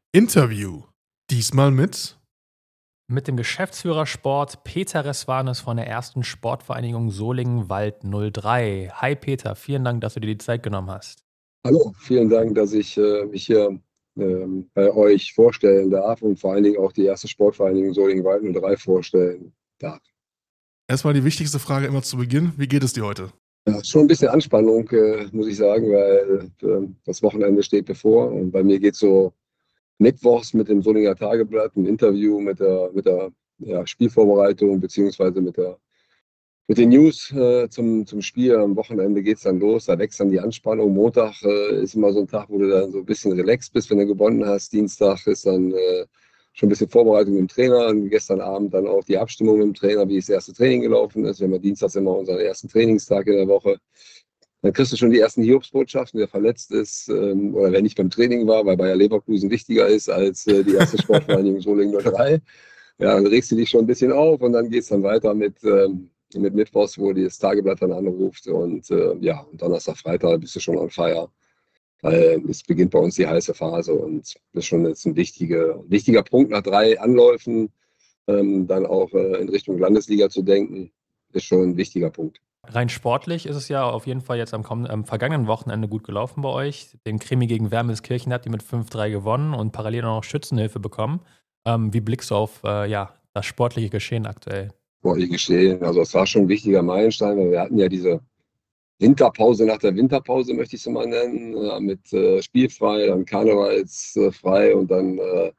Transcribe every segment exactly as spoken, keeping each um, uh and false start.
Interview. Diesmal mit Mit dem Geschäftsführer Sport Peter Resvanes von der ersten Sportvereinigung Solingen-Wald null drei. Hi Peter, vielen Dank, dass du dir die Zeit genommen hast. Hallo, vielen Dank, dass ich äh, mich hier ähm, bei euch vorstellen darf und vor allen Dingen auch die erste Sportvereinigung Solingen-Wald null drei vorstellen darf. erstmal die wichtigste Frage immer zu Beginn. Wie geht es dir heute? Ja, schon ein bisschen Anspannung, äh, muss ich sagen, weil äh, das Wochenende steht bevor und bei mir geht es so mittwochs mit dem Solinger Tageblatt ein Interview mit der, mit der ja, Spielvorbereitung beziehungsweise mit der Mit den News äh, zum, zum Spiel am Wochenende geht es dann los, da wächst dann die Anspannung. Montag äh, ist immer so ein Tag, wo du dann so ein bisschen relaxed bist, wenn du gewonnen hast. Dienstag ist dann äh, schon ein bisschen Vorbereitung mit dem Trainer. Und gestern Abend dann auch die Abstimmung mit dem Trainer, wie das erste Training gelaufen ist. Wir haben ja dienstags immer unseren ersten Trainingstag in der Woche. Dann kriegst du schon die ersten Hiobsbotschaften, wer verletzt ist ähm, oder wer nicht beim Training war, weil Bayer Leverkusen wichtiger ist als äh, die erste Sportvereinigung Solingen null drei. Ja, dann regst du dich schon ein bisschen auf und dann geht es dann weiter mit, ähm, mit Mittwochs, wo das Tageblatt dann anruft. Und äh, ja, und Donnerstag, Freitag bist du schon on fire. Weil es beginnt bei uns die heiße Phase und das ist schon jetzt ein wichtiger, wichtiger Punkt nach drei Anläufen, ähm, dann auch äh, in Richtung Landesliga zu denken, ist schon ein wichtiger Punkt. Rein sportlich ist es ja auf jeden Fall jetzt am, kommenden, am vergangenen Wochenende gut gelaufen bei euch. Den Krimi gegen Wermelskirchen habt ihr mit fünf drei gewonnen und parallel auch noch Schützenhilfe bekommen. Ähm, wie blickst du auf äh, ja, das sportliche Geschehen aktuell? Sportlich geschehen. Also es war schon ein wichtiger Meilenstein, weil wir hatten ja diese Winterpause nach der Winterpause, möchte ich es mal nennen, äh, mit äh, spielfrei, dann karnevalsfrei und dann äh,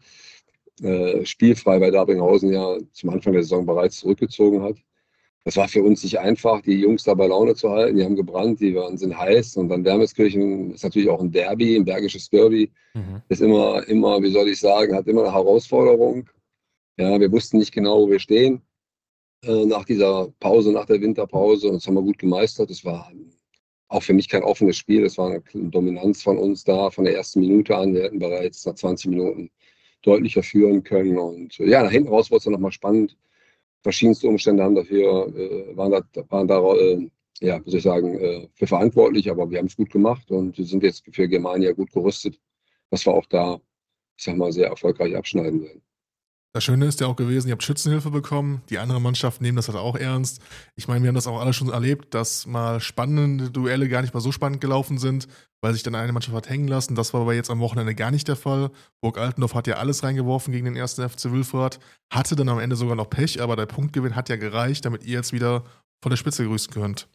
äh, spielfrei, weil Dabringhausen ja zum Anfang der Saison bereits zurückgezogen hat. Das war für uns nicht einfach, die Jungs da bei Laune zu halten. Die haben gebrannt, die waren, sind heiß. Und dann Wermelskirchen ist natürlich auch ein Derby, ein bergisches Derby. Mhm. Ist immer, immer, wie soll ich sagen, hat immer eine Herausforderung. Ja, wir wussten nicht genau, wo wir stehen äh, nach dieser Pause, nach der Winterpause. Und das haben wir gut gemeistert. Es war auch für mich kein offenes Spiel. Es war eine Dominanz von uns da, von der ersten Minute an. Wir hätten bereits nach zwanzig Minuten deutlicher führen können. Und äh, ja, nach hinten raus wurde es dann nochmal spannend. Verschiedenste Umstände haben dafür, äh, waren da, waren da äh, ja, wie soll ich sagen, äh, für verantwortlich, aber wir haben es gut gemacht und wir sind jetzt für Germania gut gerüstet, dass wir auch da, ich sag mal, sehr erfolgreich abschneiden werden. Das Schöne ist ja auch gewesen, ihr habt Schützenhilfe bekommen. Die anderen Mannschaften nehmen das halt auch ernst. Ich meine, wir haben das auch alle schon erlebt, dass mal spannende Duelle gar nicht mal so spannend gelaufen sind, weil sich dann eine Mannschaft hat hängen lassen. Das war aber jetzt am Wochenende gar nicht der Fall. Burg Altendorf hat ja alles reingeworfen gegen den ersten F C Wülfrath, hatte dann am Ende sogar noch Pech, aber der Punktgewinn hat ja gereicht, damit ihr jetzt wieder von der Spitze grüßen könnt.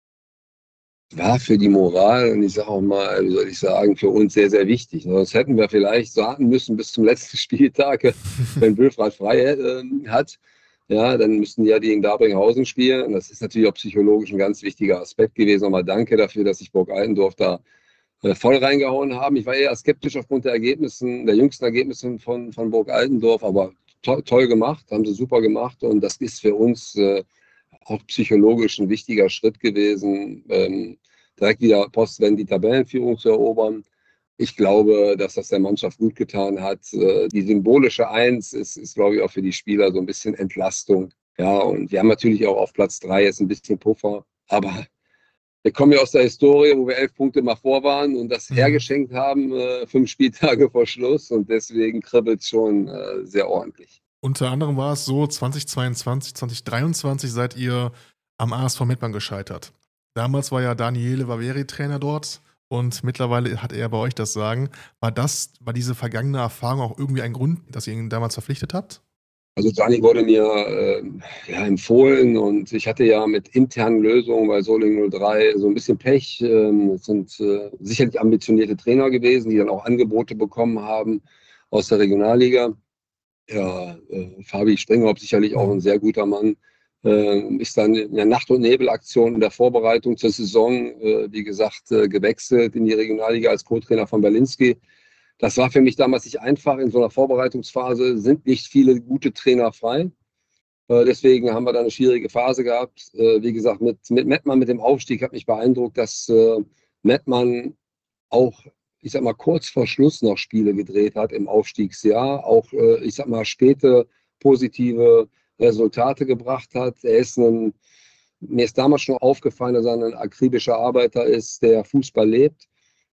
War für die Moral und ich sage auch mal, wie soll ich sagen, für uns sehr, sehr wichtig. Sonst hätten wir vielleicht warten müssen bis zum letzten Spieltag, wenn Wülfrath frei äh, hat. Ja, dann müssten die ja die in Dabringhausen spielen. Und das ist natürlich auch psychologisch ein ganz wichtiger Aspekt gewesen. Nochmal danke dafür, dass sich Burg Altendorf da äh, voll reingehauen haben. Ich war eher skeptisch aufgrund der Ergebnissen, der jüngsten Ergebnisse von, von Burg Altendorf, aber to toll gemacht, haben sie super gemacht. Und das ist für uns äh, auch psychologisch ein wichtiger Schritt gewesen, ähm, direkt wieder postwendend die Tabellenführung zu erobern. Ich glaube, dass das der Mannschaft gut getan hat. Äh, die symbolische Eins ist, ist, glaube ich, auch für die Spieler so ein bisschen Entlastung. Ja, und wir haben natürlich auch auf Platz drei jetzt ein bisschen Puffer, aber wir kommen ja aus der Historie, wo wir elf Punkte mal vor waren und das Mhm. hergeschenkt haben, äh, fünf Spieltage vor Schluss und deswegen kribbelt es schon äh, sehr ordentlich. Unter anderem war es so, zwanzig zweiundzwanzig, zwanzig dreiundzwanzig seid ihr am A S V Mettmann gescheitert. Damals war ja Daniele Vaveri Trainer dort und mittlerweile hat er bei euch das Sagen. War das, war diese vergangene Erfahrung auch irgendwie ein Grund, dass ihr ihn damals verpflichtet habt? Also Gianni wurde mir äh, ja, empfohlen und ich hatte ja mit internen Lösungen bei Solingen null drei so ein bisschen Pech. Ähm, es sind äh, sicherlich ambitionierte Trainer gewesen, die dann auch Angebote bekommen haben aus der Regionalliga. Ja, äh, Fabi Springhaupt, sicherlich auch ein Mhm. sehr guter Mann, äh, ist dann in der Nacht- und Nebelaktion in der Vorbereitung zur Saison, äh, wie gesagt, äh, gewechselt in die Regionalliga als Co-Trainer von Berlinski. Das war für mich damals nicht einfach. In so einer Vorbereitungsphase sind nicht viele gute Trainer frei. Äh, deswegen haben wir da eine schwierige Phase gehabt. Äh, wie gesagt, mit, mit Mettmann, mit dem Aufstieg hat mich beeindruckt, dass äh, Mettmann auch, ich sag mal, kurz vor Schluss noch Spiele gedreht hat im Aufstiegsjahr. Auch, äh, ich sag mal, späte positive Resultate gebracht hat. Er ist ein, mir ist damals schon aufgefallen, dass er ein akribischer Arbeiter ist, der Fußball lebt.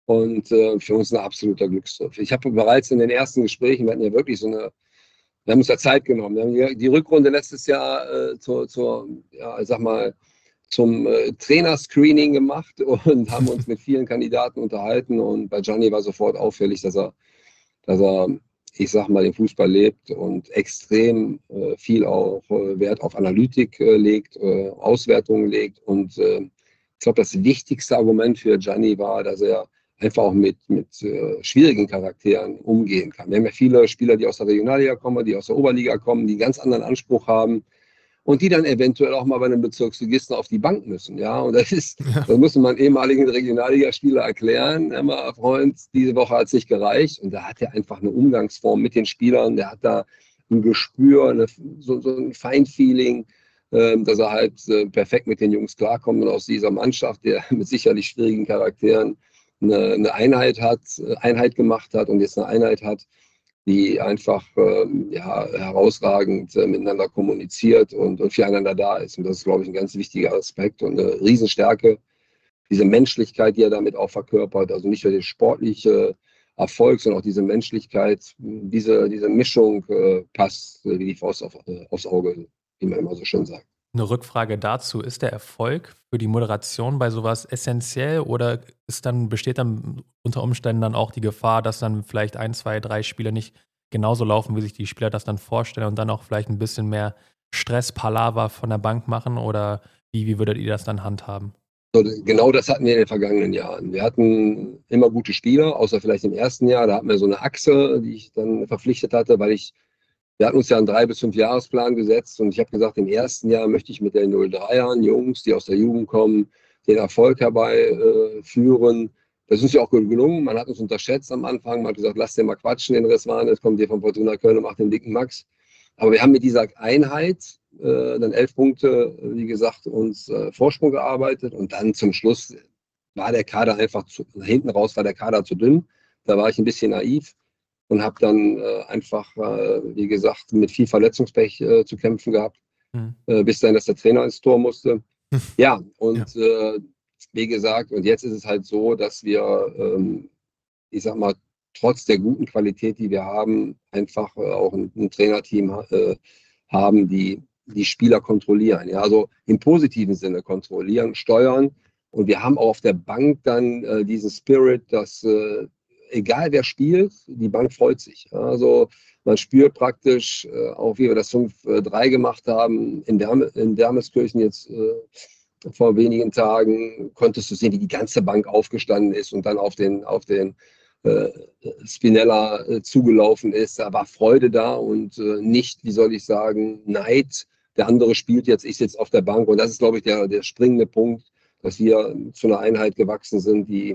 und äh, für uns ein absoluter Glücksgriff. Ich habe bereits in den ersten Gesprächen, wir hatten ja wirklich so eine, wir haben uns ja Zeit genommen. Wir haben die Rückrunde letztes Jahr äh, zur, zur, ja, ich sag mal, zum äh, Trainerscreening gemacht und haben uns mit vielen Kandidaten unterhalten. Und bei Gianni war sofort auffällig, dass er, dass er, ich sag mal, den Fußball lebt und extrem äh, viel auch äh, Wert auf Analytik äh, legt, äh, Auswertungen legt. Und äh, ich glaube, das wichtigste Argument für Gianni war, dass er einfach auch mit, mit äh, schwierigen Charakteren umgehen kann. Wir haben ja viele Spieler, die aus der Regionalliga kommen, die aus der Oberliga kommen, die einen ganz anderen Anspruch haben und die dann eventuell auch mal bei einem Bezirksligisten auf die Bank müssen. Ja, und das ist, Ja. das muss man ehemaligen Regionalligaspieler erklären. Immer, Freund, diese Woche hat es nicht gereicht. Und da hat er einfach eine Umgangsform mit den Spielern. Der hat da ein Gespür, eine, so, so ein Feinfeeling, äh, dass er halt äh, perfekt mit den Jungs klarkommt und aus dieser Mannschaft, der mit sicherlich schwierigen Charakteren eine, eine Einheit hat, Einheit gemacht hat und jetzt eine Einheit hat, die einfach ähm, ja, herausragend äh, miteinander kommuniziert und, und füreinander da ist. Und das ist, glaube ich, ein ganz wichtiger Aspekt und eine Riesenstärke, diese Menschlichkeit, die er damit auch verkörpert. Also nicht nur der sportliche Erfolg, sondern auch diese Menschlichkeit, diese, diese Mischung äh, passt äh, wie die Faust auf, äh, aufs Auge, wie man immer so schön sagt. Eine Rückfrage dazu, ist der Erfolg für die Moderation bei sowas essentiell oder ist dann, besteht dann unter Umständen dann auch die Gefahr, dass dann vielleicht ein, zwei, drei Spiele nicht genauso laufen, wie sich die Spieler das dann vorstellen und dann auch vielleicht ein bisschen mehr Stress, Palaver von der Bank machen oder wie, wie würdet ihr das dann handhaben? So, genau das hatten wir in den vergangenen Jahren. Wir hatten immer gute Spieler, außer vielleicht im ersten Jahr. Da hatten wir so eine Achse, die ich dann verpflichtet hatte, weil ich, wir hatten uns ja einen drei bis fünf Jahresplan gesetzt und ich habe gesagt, im ersten Jahr möchte ich mit den null dreiern Jungs, die aus der Jugend kommen, den Erfolg herbeiführen. Äh, das ist uns ja auch gut gelungen. Man hat uns unterschätzt am Anfang. Man hat gesagt, lass den mal quatschen, den Reswan. Jetzt kommt ihr von Fortuna Köln und macht den dicken Max. Aber wir haben mit dieser Einheit äh, dann elf Punkte, wie gesagt, uns äh, Vorsprung gearbeitet und dann zum Schluss war der Kader einfach zu, hinten raus war der Kader zu dünn. Da war ich ein bisschen naiv und habe dann äh, einfach, äh, wie gesagt, mit viel Verletzungspech äh, zu kämpfen gehabt, Hm. äh, bis dann, dass der Trainer ins Tor musste. Ja, Ja. und äh, wie gesagt, und jetzt ist es halt so, dass wir, ähm, ich sag mal, trotz der guten Qualität, die wir haben, einfach äh, auch ein, ein Trainerteam äh, haben, die die Spieler kontrollieren. Ja, also im positiven Sinne kontrollieren, steuern. Und wir haben auch auf der Bank dann äh, diesen Spirit, dass äh, egal wer spielt, die Bank freut sich. Ja, also man spürt praktisch, äh, auch wie wir das fünf drei gemacht haben, in, Derme, in Dermeskirchen jetzt äh, vor wenigen Tagen, konntest du sehen, wie die ganze Bank aufgestanden ist und dann auf den, auf den äh, Spinella äh, zugelaufen ist. Da war Freude da und äh, nicht, wie soll ich sagen, Neid. Der andere spielt jetzt, ich sitze auf der Bank. Und das ist, glaube ich, der, der springende Punkt, dass wir zu einer Einheit gewachsen sind, die,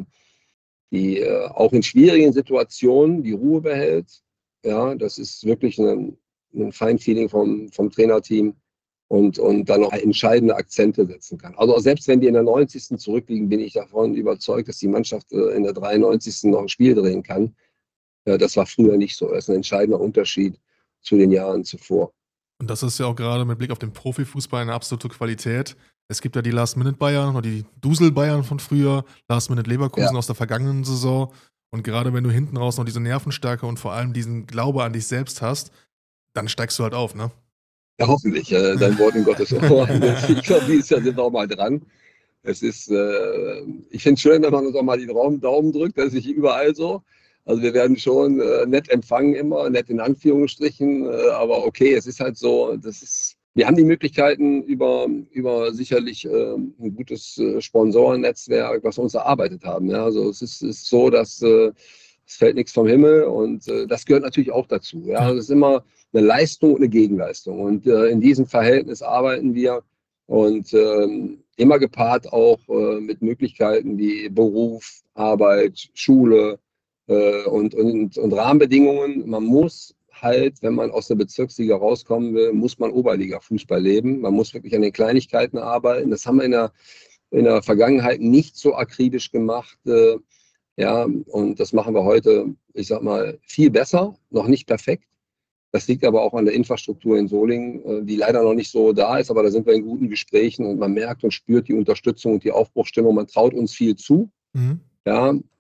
die äh, auch in schwierigen Situationen die Ruhe behält. Ja, das ist wirklich ein, ein Feinfeeling vom, vom Trainerteam und, und dann auch entscheidende Akzente setzen kann. Also selbst wenn die in der neunzigsten zurückliegen, bin ich davon überzeugt, dass die Mannschaft äh, in der dreiundneunzigsten noch ein Spiel drehen kann. Äh, das war früher nicht so. Das ist ein entscheidender Unterschied zu den Jahren zuvor. Und das ist ja auch gerade mit Blick auf den Profifußball eine absolute Qualität. Es gibt ja die Last-Minute-Bayern oder die Dusel-Bayern von früher, Last-Minute-Leverkusen Ja. aus der vergangenen Saison. Und gerade wenn du hinten raus noch diese Nervenstärke und vor allem diesen Glaube an dich selbst hast, dann steigst du halt auf, ne? Ja, hoffentlich. Äh, dein Wort in Gottes Ohr. Ich glaube, dieses Jahr sind wir auch mal dran. Es ist, äh, ich finde es schön, wenn man uns auch mal die Daumen, Daumen drückt. Das ist nicht überall so. Also wir werden schon äh, nett empfangen immer, nett in Anführungsstrichen. Äh, aber okay, es ist halt so, das ist, wir haben die Möglichkeiten über, über sicherlich äh, ein gutes äh, Sponsorennetzwerk, was wir uns erarbeitet haben. Ja? Also es ist, ist so, dass äh, es fällt nichts vom Himmel und äh, das gehört natürlich auch dazu. Ja? Also es ist immer eine Leistung und eine Gegenleistung. Und äh, in diesem Verhältnis arbeiten wir und ähm, immer gepaart auch äh, mit Möglichkeiten wie Beruf, Arbeit, Schule äh, und, und, und Rahmenbedingungen. Man muss halt, wenn man aus der Bezirksliga rauskommen will, muss man Oberliga-Fußball leben. Man muss wirklich an den Kleinigkeiten arbeiten. Das haben wir in der, in der Vergangenheit nicht so akribisch gemacht. Äh, ja, und das machen wir heute, ich sag mal, viel besser, noch nicht perfekt. Das liegt aber auch an der Infrastruktur in Solingen, die leider noch nicht so da ist, aber da sind wir in guten Gesprächen und man merkt und spürt die Unterstützung und die Aufbruchsstimmung. Man traut uns viel zu. Mhm. Ja,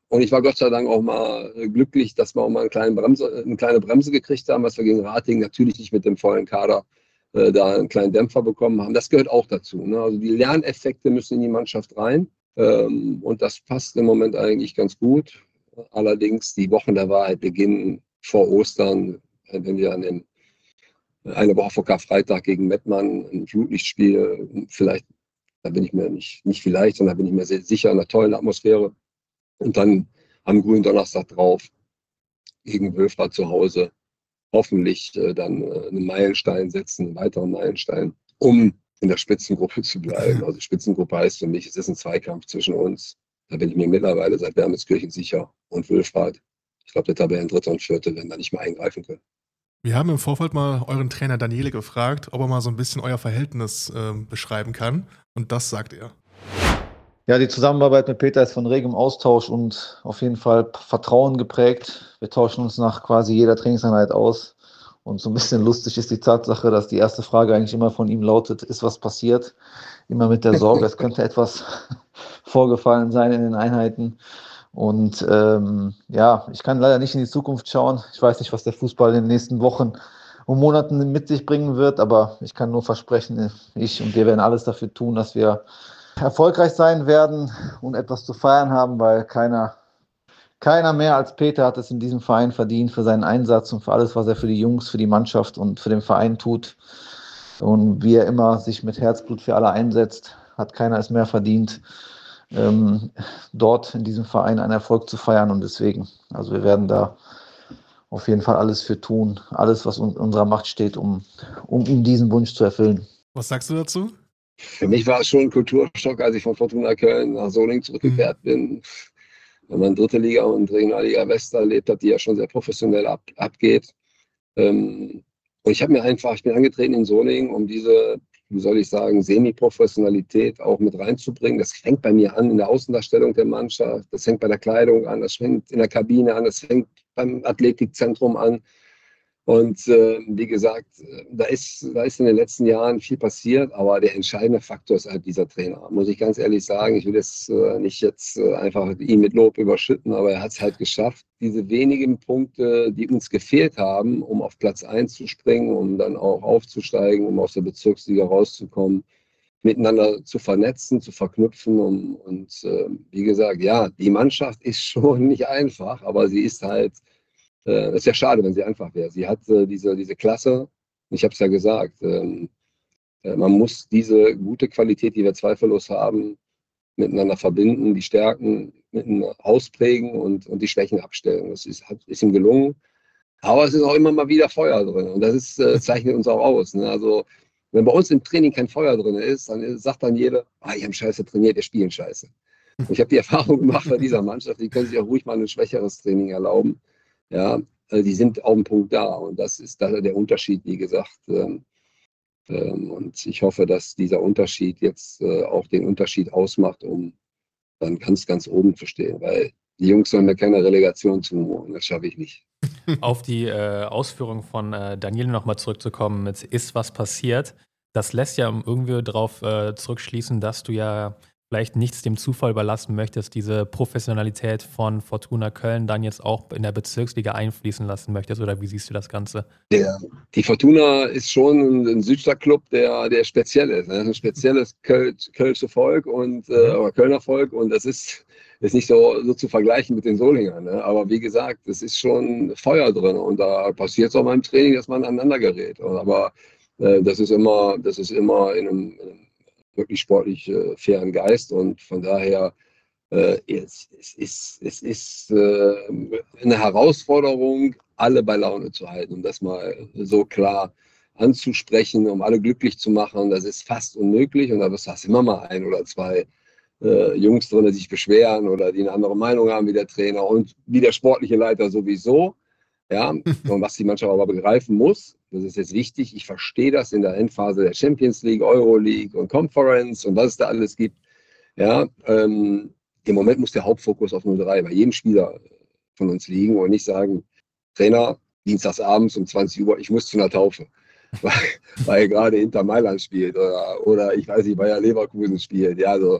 Und ich war Gott sei Dank auch mal glücklich, dass wir auch mal eine kleine Bremse, eine kleine Bremse gekriegt haben, was wir gegen Ratingen natürlich nicht mit dem vollen Kader äh, da einen kleinen Dämpfer bekommen haben. Das gehört auch dazu. Ne? Also die Lerneffekte müssen in die Mannschaft rein. Ähm, und das passt im Moment eigentlich ganz gut. Allerdings die Wochen der Wahrheit beginnen vor Ostern, wenn wir an den, eine Woche vor Karfreitag gegen Mettmann ein Flutlichtspiel, vielleicht, da bin ich mir nicht, nicht vielleicht, sondern da bin ich mir sehr sicher, in einer tollen Atmosphäre. Und dann am grünen Donnerstag drauf gegen Wülfrath zu Hause hoffentlich äh, dann äh, einen Meilenstein setzen, einen weiteren Meilenstein, um in der Spitzengruppe zu bleiben. Also Spitzengruppe heißt für mich, es ist ein Zweikampf zwischen uns. Da bin ich mir mittlerweile seit Wermelskirchen sicher und Wülfrath. Ich glaube, der Tabellendritte und Vierte werden da nicht mehr eingreifen können. Wir haben im Vorfeld mal euren Trainer Daniele gefragt, ob er mal so ein bisschen euer Verhältnis äh, beschreiben kann. Und das sagt er. Ja, die Zusammenarbeit mit Peter ist von regem Austausch und auf jeden Fall Vertrauen geprägt. Wir tauschen uns nach quasi jeder Trainingseinheit aus. Und so ein bisschen lustig ist die Tatsache, dass die erste Frage eigentlich immer von ihm lautet, ist was passiert? Immer mit der Sorge, es könnte etwas vorgefallen sein in den Einheiten. Und ähm, ja, ich kann leider nicht in die Zukunft schauen. Ich weiß nicht, was der Fußball in den nächsten Wochen und Monaten mit sich bringen wird, aber ich kann nur versprechen, ich und wir werden alles dafür tun, dass wir erfolgreich sein werden und etwas zu feiern haben, weil keiner, keiner mehr als Peter hat es in diesem Verein verdient für seinen Einsatz und für alles, was er für die Jungs, für die Mannschaft und für den Verein tut. Und wie er immer sich mit Herzblut für alle einsetzt, hat keiner es mehr verdient, ähm, dort in diesem Verein einen Erfolg zu feiern. Und deswegen, also wir werden da auf jeden Fall alles für tun, alles, was in unserer Macht steht, um, um ihm diesen Wunsch zu erfüllen. Was sagst du dazu? Für mich war es schon ein Kulturschock, als ich von Fortuna Köln nach Solingen zurückgekehrt mhm. bin. Wenn man dritte Liga und Regionalliga West erlebt hat, die ja schon sehr professionell ab, abgeht. Ähm, und ich habe mir einfach, ich bin angetreten in Solingen, um diese, wie soll ich sagen, Semi-Professionalität auch mit reinzubringen. Das fängt bei mir an in der Außendarstellung der Mannschaft, das fängt bei der Kleidung an, das fängt in der Kabine an, das fängt beim Athletikzentrum an. Und äh, wie gesagt, da ist, da ist in den letzten Jahren viel passiert, aber der entscheidende Faktor ist halt dieser Trainer. Muss ich ganz ehrlich sagen, ich will jetzt äh, nicht jetzt äh, einfach ihn mit Lob überschütten, aber er hat es halt geschafft, diese wenigen Punkte, die uns gefehlt haben, um auf Platz eins zu springen, um dann auch aufzusteigen, um aus der Bezirksliga rauszukommen, miteinander zu vernetzen, zu verknüpfen. Und, und äh, wie gesagt, ja, die Mannschaft ist schon nicht einfach, aber sie ist halt, es ist ja schade, wenn sie einfach wäre. Sie hat äh, diese, diese Klasse, ich habe es ja gesagt, ähm, äh, man muss diese gute Qualität, die wir zweifellos haben, miteinander verbinden, die Stärken miteinander ausprägen und, und die Schwächen abstellen. Das ist, hat, ist ihm gelungen. Aber es ist auch immer mal wieder Feuer drin und das ist, äh, zeichnet uns auch aus. Ne? Also wenn bei uns im Training kein Feuer drin ist, dann sagt dann jeder, ah, die haben scheiße trainiert, wir spielen scheiße. Und ich habe die Erfahrung gemacht bei dieser Mannschaft, die können sich auch ruhig mal ein schwächeres Training erlauben. Ja, die sind auf dem Punkt da und das ist da der Unterschied, wie gesagt. Ähm, ähm, und ich hoffe, dass dieser Unterschied jetzt äh, auch den Unterschied ausmacht, um dann ganz, ganz oben zu stehen, weil die Jungs sollen mir keine Relegation zumuten, das schaffe ich nicht. Auf die äh, Ausführung von äh, Daniele nochmal zurückzukommen, mit ist was passiert, das lässt ja irgendwie darauf äh, zurückschließen, dass du ja vielleicht nichts dem Zufall überlassen möchtest, diese Professionalität von Fortuna Köln dann jetzt auch in der Bezirksliga einfließen lassen möchtest, oder wie siehst du das Ganze? Der, die Fortuna ist schon ein, ein Südstadtclub, der, der speziell ist. Ne? Ein spezielles Köl, Kölsche Volk und äh, oder Kölner Volk und das ist, ist nicht so, so zu vergleichen mit den Solingern. Ne? Aber wie gesagt, es ist schon Feuer drin und da passiert es auch mal im Training, dass man aneinander gerät. Aber äh, das ist immer, das ist immer in einem, in einem wirklich sportlich äh, fairen Geist und von daher äh, es, es ist, es ist äh, eine Herausforderung, alle bei Laune zu halten, um das mal so klar anzusprechen, um alle glücklich zu machen. Das ist fast unmöglich und da hast du immer mal ein oder zwei äh, Jungs drin, die sich beschweren oder die eine andere Meinung haben wie der Trainer und wie der sportliche Leiter sowieso. Ja, und was die Mannschaft aber begreifen muss, das ist jetzt wichtig, ich verstehe das in der Endphase der Champions League, Euro League und Conference und was es da alles gibt. Ja, ähm, im Moment muss der Hauptfokus auf null drei bei jedem Spieler von uns liegen und nicht sagen, Trainer, dienstagsabends um zwanzig Uhr, ich muss zu einer Taufe, weil, weil gerade Inter Mailand spielt oder, oder ich weiß nicht, Bayer Leverkusen spielt. Ja, also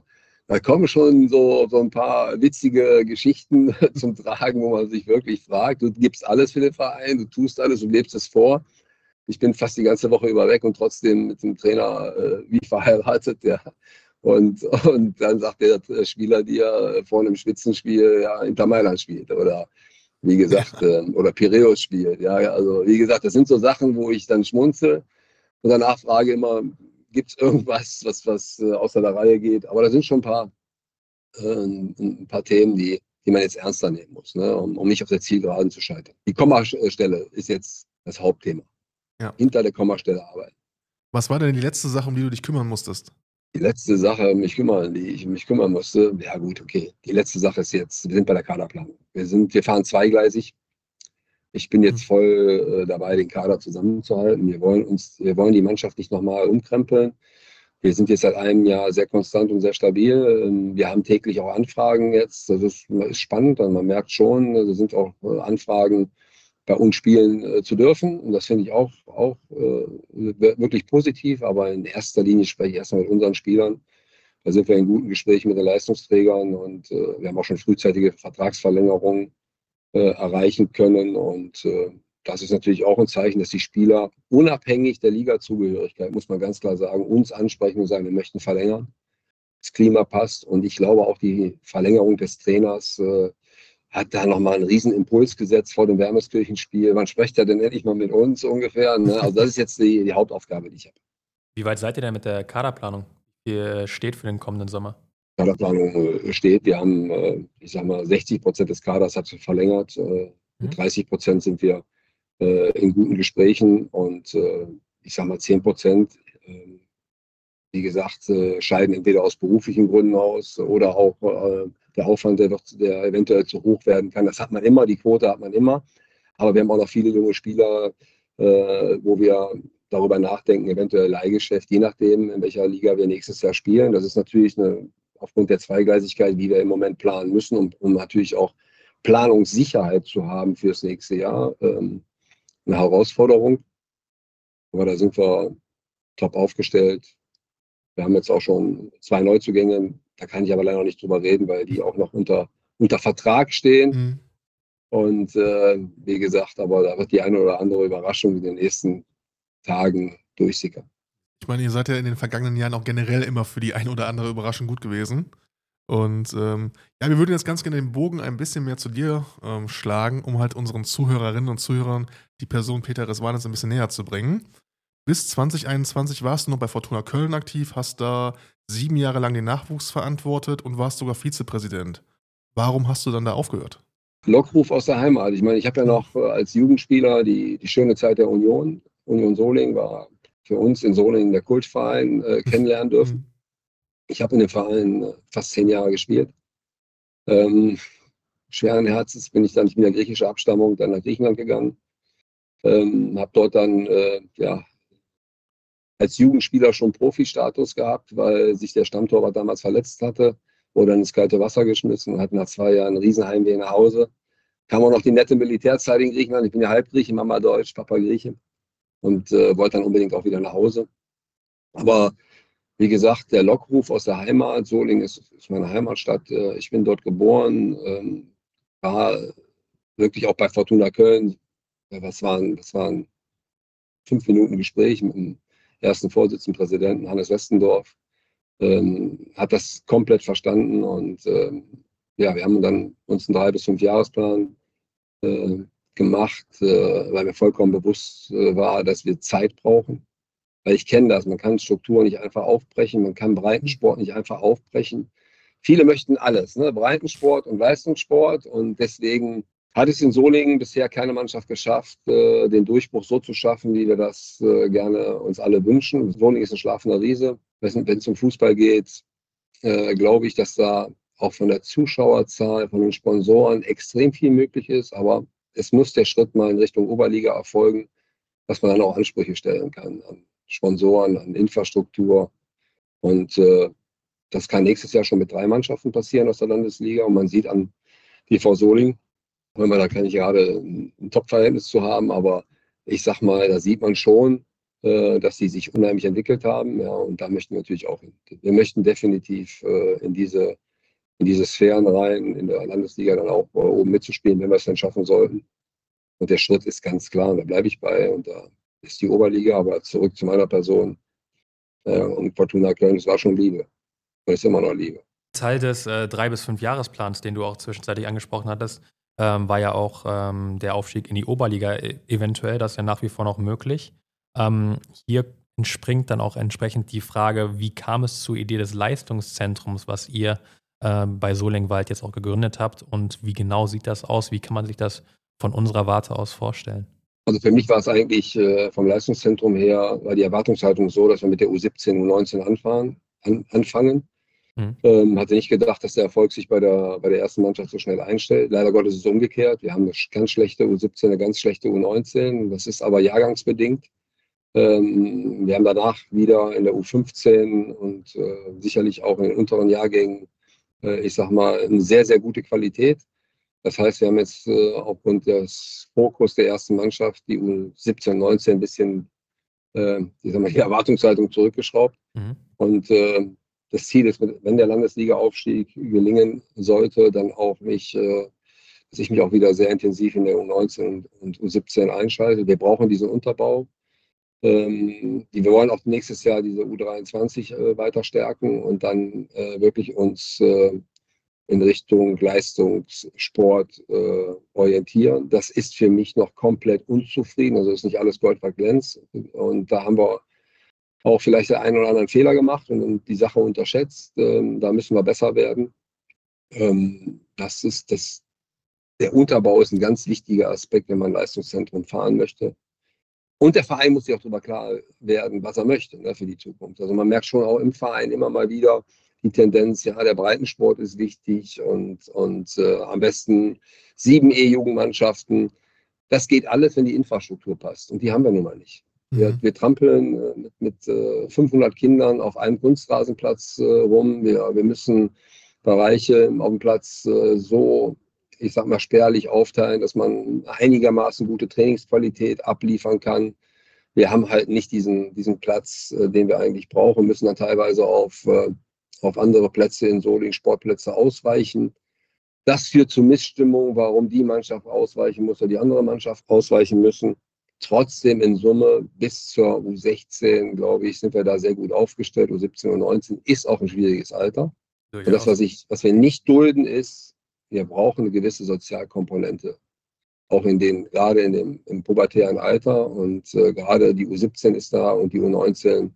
Da kommen schon so, so ein paar witzige Geschichten zum Tragen, wo man sich wirklich fragt, du gibst alles für den Verein, du tust alles und lebst es vor. Ich bin fast die ganze Woche über weg und trotzdem mit dem Trainer äh, wie verheiratet. Ja. Und, und dann sagt der Spieler dir vor einem Spitzenspiel, ja, Inter Mailand spielt oder wie gesagt, äh, oder Piräus spielt. Ja, also wie gesagt, das sind so Sachen, wo ich dann schmunzel und danach frage immer, gibt es irgendwas, was, was äh, außer der Reihe geht? Aber da sind schon ein paar, äh, ein paar Themen, die, die man jetzt ernster nehmen muss, ne? um, um nicht auf der Zielgeraden zu scheitern. Die Kommastelle ist jetzt das Hauptthema. Ja. Hinter der Kommastelle arbeiten. Was war denn die letzte Sache, um die du dich kümmern musstest? Die letzte Sache, mich kümmern, die ich mich kümmern musste, ja gut, okay. Die letzte Sache ist jetzt, wir sind bei der Kaderplanung. Wir, sind, wir fahren zweigleisig. Ich bin jetzt voll äh, dabei, den Kader zusammenzuhalten. Wir wollen, uns, wir wollen die Mannschaft nicht nochmal umkrempeln. Wir sind jetzt seit einem Jahr sehr konstant und sehr stabil. Wir haben täglich auch Anfragen jetzt. Das ist, ist spannend. Und man merkt schon, da sind auch äh, Anfragen, bei uns spielen äh, zu dürfen. Und das finde ich auch, auch äh, wirklich positiv. Aber in erster Linie spreche ich erstmal mit unseren Spielern. Da sind wir in guten Gesprächen mit den Leistungsträgern und äh, wir haben auch schon frühzeitige Vertragsverlängerungen äh, erreichen können. Und äh, das ist natürlich auch ein Zeichen, dass die Spieler unabhängig der Ligazugehörigkeit, muss man ganz klar sagen, uns ansprechen und sagen, wir möchten verlängern. Das Klima passt und ich glaube auch die Verlängerung des Trainers äh, hat da nochmal einen riesen Impuls gesetzt vor dem Wermelskirchen-Spiel. Man spricht ja denn endlich mal mit uns ungefähr. Ne? Also das ist jetzt die, die Hauptaufgabe, die ich habe. Wie weit seid ihr denn mit der Kaderplanung? Die steht für den kommenden Sommer? Kaderplanung steht. Wir haben, äh, ich sag mal, sechzig Prozent des Kaders hat sich verlängert. Äh, mit dreißig Prozent sind wir äh, in guten Gesprächen und äh, ich sag mal zehn Prozent, äh, wie gesagt, äh, scheiden entweder aus beruflichen Gründen aus oder auch äh, der Aufwand, der, wird, der eventuell zu hoch werden kann. Das hat man immer, die Quote hat man immer. Aber wir haben auch noch viele junge Spieler, äh, wo wir darüber nachdenken, eventuell Leihgeschäft, je nachdem, in welcher Liga wir nächstes Jahr spielen. Das ist natürlich eine, aufgrund der Zweigleisigkeit, wie wir im Moment planen müssen, um, um natürlich auch Planungssicherheit zu haben fürs nächste Jahr, ähm, eine Herausforderung. Aber da sind wir top aufgestellt. Wir haben jetzt auch schon zwei Neuzugänge. Da kann ich aber leider noch nicht drüber reden, weil die auch noch unter, unter Vertrag stehen. Mhm. Und äh, wie gesagt, aber da wird die eine oder andere Überraschung in den nächsten Tagen durchsickern. Ich meine, ihr seid ja in den vergangenen Jahren auch generell immer für die eine oder andere Überraschung gut gewesen. Und ähm, ja, wir würden jetzt ganz gerne den Bogen ein bisschen mehr zu dir ähm, schlagen, um halt unseren Zuhörerinnen und Zuhörern die Person Peter Resvanis ein bisschen näher zu bringen. Bis zwanzig einundzwanzig warst du noch bei Fortuna Köln aktiv, hast da sieben Jahre lang den Nachwuchs verantwortet und warst sogar Vizepräsident. Warum hast du dann da aufgehört? Lockruf aus der Heimat. Ich meine, ich habe ja noch äh, als Jugendspieler die, die schöne Zeit der Union. Union Solingen war für uns in Solingen der Kultverein äh, kennenlernen dürfen. Ich habe in dem Verein äh, fast zehn Jahre gespielt. Ähm, schweren Herzens bin ich dann, ich bin ja griechischer Abstammung, dann nach Griechenland gegangen. Ähm, habe dort dann äh, ja, als Jugendspieler schon Profi-Status gehabt, weil sich der Stammtorwart damals verletzt hatte, wurde dann ins kalte Wasser geschmissen und hat nach zwei Jahren ein Riesenheimweh nach Hause. Kam auch noch die nette Militärzeit in Griechenland. Ich bin ja Halbgrieche, Mama Deutsch, Papa Grieche und äh, wollte dann unbedingt auch wieder nach Hause. Aber wie gesagt, der Lockruf aus der Heimat, Solingen ist, ist meine Heimatstadt. Äh, ich bin dort geboren, ähm, war wirklich auch bei Fortuna Köln. Ja, was waren, das waren fünf Minuten Gespräch mit dem ersten Vorsitzenden, Präsidenten Hannes Westendorf. Ähm, hat das komplett verstanden und ähm, ja, wir haben dann uns einen drei bis fünf Jahresplan äh, gemacht, äh, weil mir vollkommen bewusst äh, war, dass wir Zeit brauchen. Weil ich kenne das, man kann Strukturen nicht einfach aufbrechen, man kann Breitensport nicht einfach aufbrechen. Viele möchten alles, ne? Breitensport und Leistungssport und deswegen hat es in Solingen bisher keine Mannschaft geschafft, äh, den Durchbruch so zu schaffen, wie wir das äh, gerne uns alle wünschen. Solingen ist ein schlafender Riese. Wenn es um Fußball geht, äh, glaube ich, dass da auch von der Zuschauerzahl, von den Sponsoren extrem viel möglich ist. Aber es muss der Schritt mal in Richtung Oberliga erfolgen, dass man dann auch Ansprüche stellen kann an Sponsoren, an Infrastruktur. Und äh, das kann nächstes Jahr schon mit drei Mannschaften passieren aus der Landesliga. Und man sieht an T V Solingen, wenn man da kann ich gerade ein Top-Verhältnis zu haben, aber ich sag mal, da sieht man schon, äh, dass die sich unheimlich entwickelt haben. Ja, und da möchten wir natürlich auch hin. Wir möchten definitiv äh, in diese in diese Sphären rein, in der Landesliga dann auch äh, oben mitzuspielen, wenn wir es dann schaffen sollten. Und der Schritt ist ganz klar, und da bleibe ich bei. Und da ist die Oberliga, aber zurück zu meiner Person. Äh, und Fortuna Köln, es war schon Liebe. Und ist immer noch Liebe. Teil des äh, drei bis fünf Jahresplans, den du auch zwischenzeitlich angesprochen hattest, ähm, war ja auch ähm, der Aufstieg in die Oberliga e- eventuell. Das ist ja nach wie vor noch möglich. Ähm, hier entspringt dann auch entsprechend die Frage, wie kam es zur Idee des Leistungszentrums, was ihr ähm, bei Solingwald jetzt auch gegründet habt, und wie genau sieht das aus? Wie kann man sich das von unserer Warte aus vorstellen? Also für mich war es eigentlich äh, vom Leistungszentrum her, war die Erwartungshaltung so, dass wir mit der U siebzehn, U neunzehn anfahren, an, anfangen. Mhm. Ähm, hatte nicht gedacht, dass der Erfolg sich bei der, bei der ersten Mannschaft so schnell einstellt. Leider Gottes ist es umgekehrt. Wir haben eine ganz schlechte U siebzehn, eine ganz schlechte U neunzehn. Das ist aber jahrgangsbedingt. Ähm, wir haben danach wieder in der U fünfzehn und äh, sicherlich auch in den unteren Jahrgängen, äh, ich sag mal, eine sehr, sehr gute Qualität. Das heißt, wir haben jetzt äh, aufgrund des Fokus der ersten Mannschaft die U siebzehn, neunzehn ein bisschen äh, ich sag mal, die Erwartungshaltung zurückgeschraubt. Mhm. Und äh, das Ziel ist, wenn der Landesliga-Aufstieg gelingen sollte, dann auch mich, äh, dass ich mich auch wieder sehr intensiv in der U neunzehn und, und U siebzehn einschalte. Wir brauchen diesen Unterbau. Ähm, die, wir wollen auch nächstes Jahr diese U dreiundzwanzig äh, weiter stärken und dann äh, wirklich uns äh, in Richtung Leistungssport äh, orientieren. Das ist für mich noch komplett unzufrieden. Also ist nicht alles Gold verglänzt. Und da haben wir auch vielleicht den einen oder anderen Fehler gemacht und die Sache unterschätzt. Ähm, da müssen wir besser werden. Ähm, das ist das, der Unterbau ist ein ganz wichtiger Aspekt, wenn man ein Leistungszentrum fahren möchte. Und der Verein muss sich auch darüber klar werden, was er möchte, ne, für die Zukunft. Also man merkt schon auch im Verein immer mal wieder die Tendenz, ja, der Breitensport ist wichtig und, und äh, am besten sieben E-Jugendmannschaften. Das geht alles, wenn die Infrastruktur passt. Und die haben wir nun mal nicht. Wir, Mhm. wir trampeln äh, mit, mit äh, fünfhundert Kindern auf einem Kunstrasenplatz äh, rum. Wir, wir müssen Bereiche auf dem Platz äh, so, ich sag mal, spärlich aufteilen, dass man einigermaßen gute Trainingsqualität abliefern kann. Wir haben halt nicht diesen, diesen Platz, äh, den wir eigentlich brauchen, müssen dann teilweise auf, äh, auf andere Plätze in Solingen, Sportplätze ausweichen. Das führt zu Missstimmung, warum die Mannschaft ausweichen muss oder die andere Mannschaft ausweichen müssen. Trotzdem in Summe bis zur U sechzehn, glaube ich, sind wir da sehr gut aufgestellt. U siebzehn und neunzehn ist auch ein schwieriges Alter. Und das, was, ich, was wir nicht dulden, ist, wir brauchen eine gewisse Sozialkomponente. Auch in den, gerade in dem im pubertären Alter. Und äh, gerade die U siebzehn ist da und die U neunzehn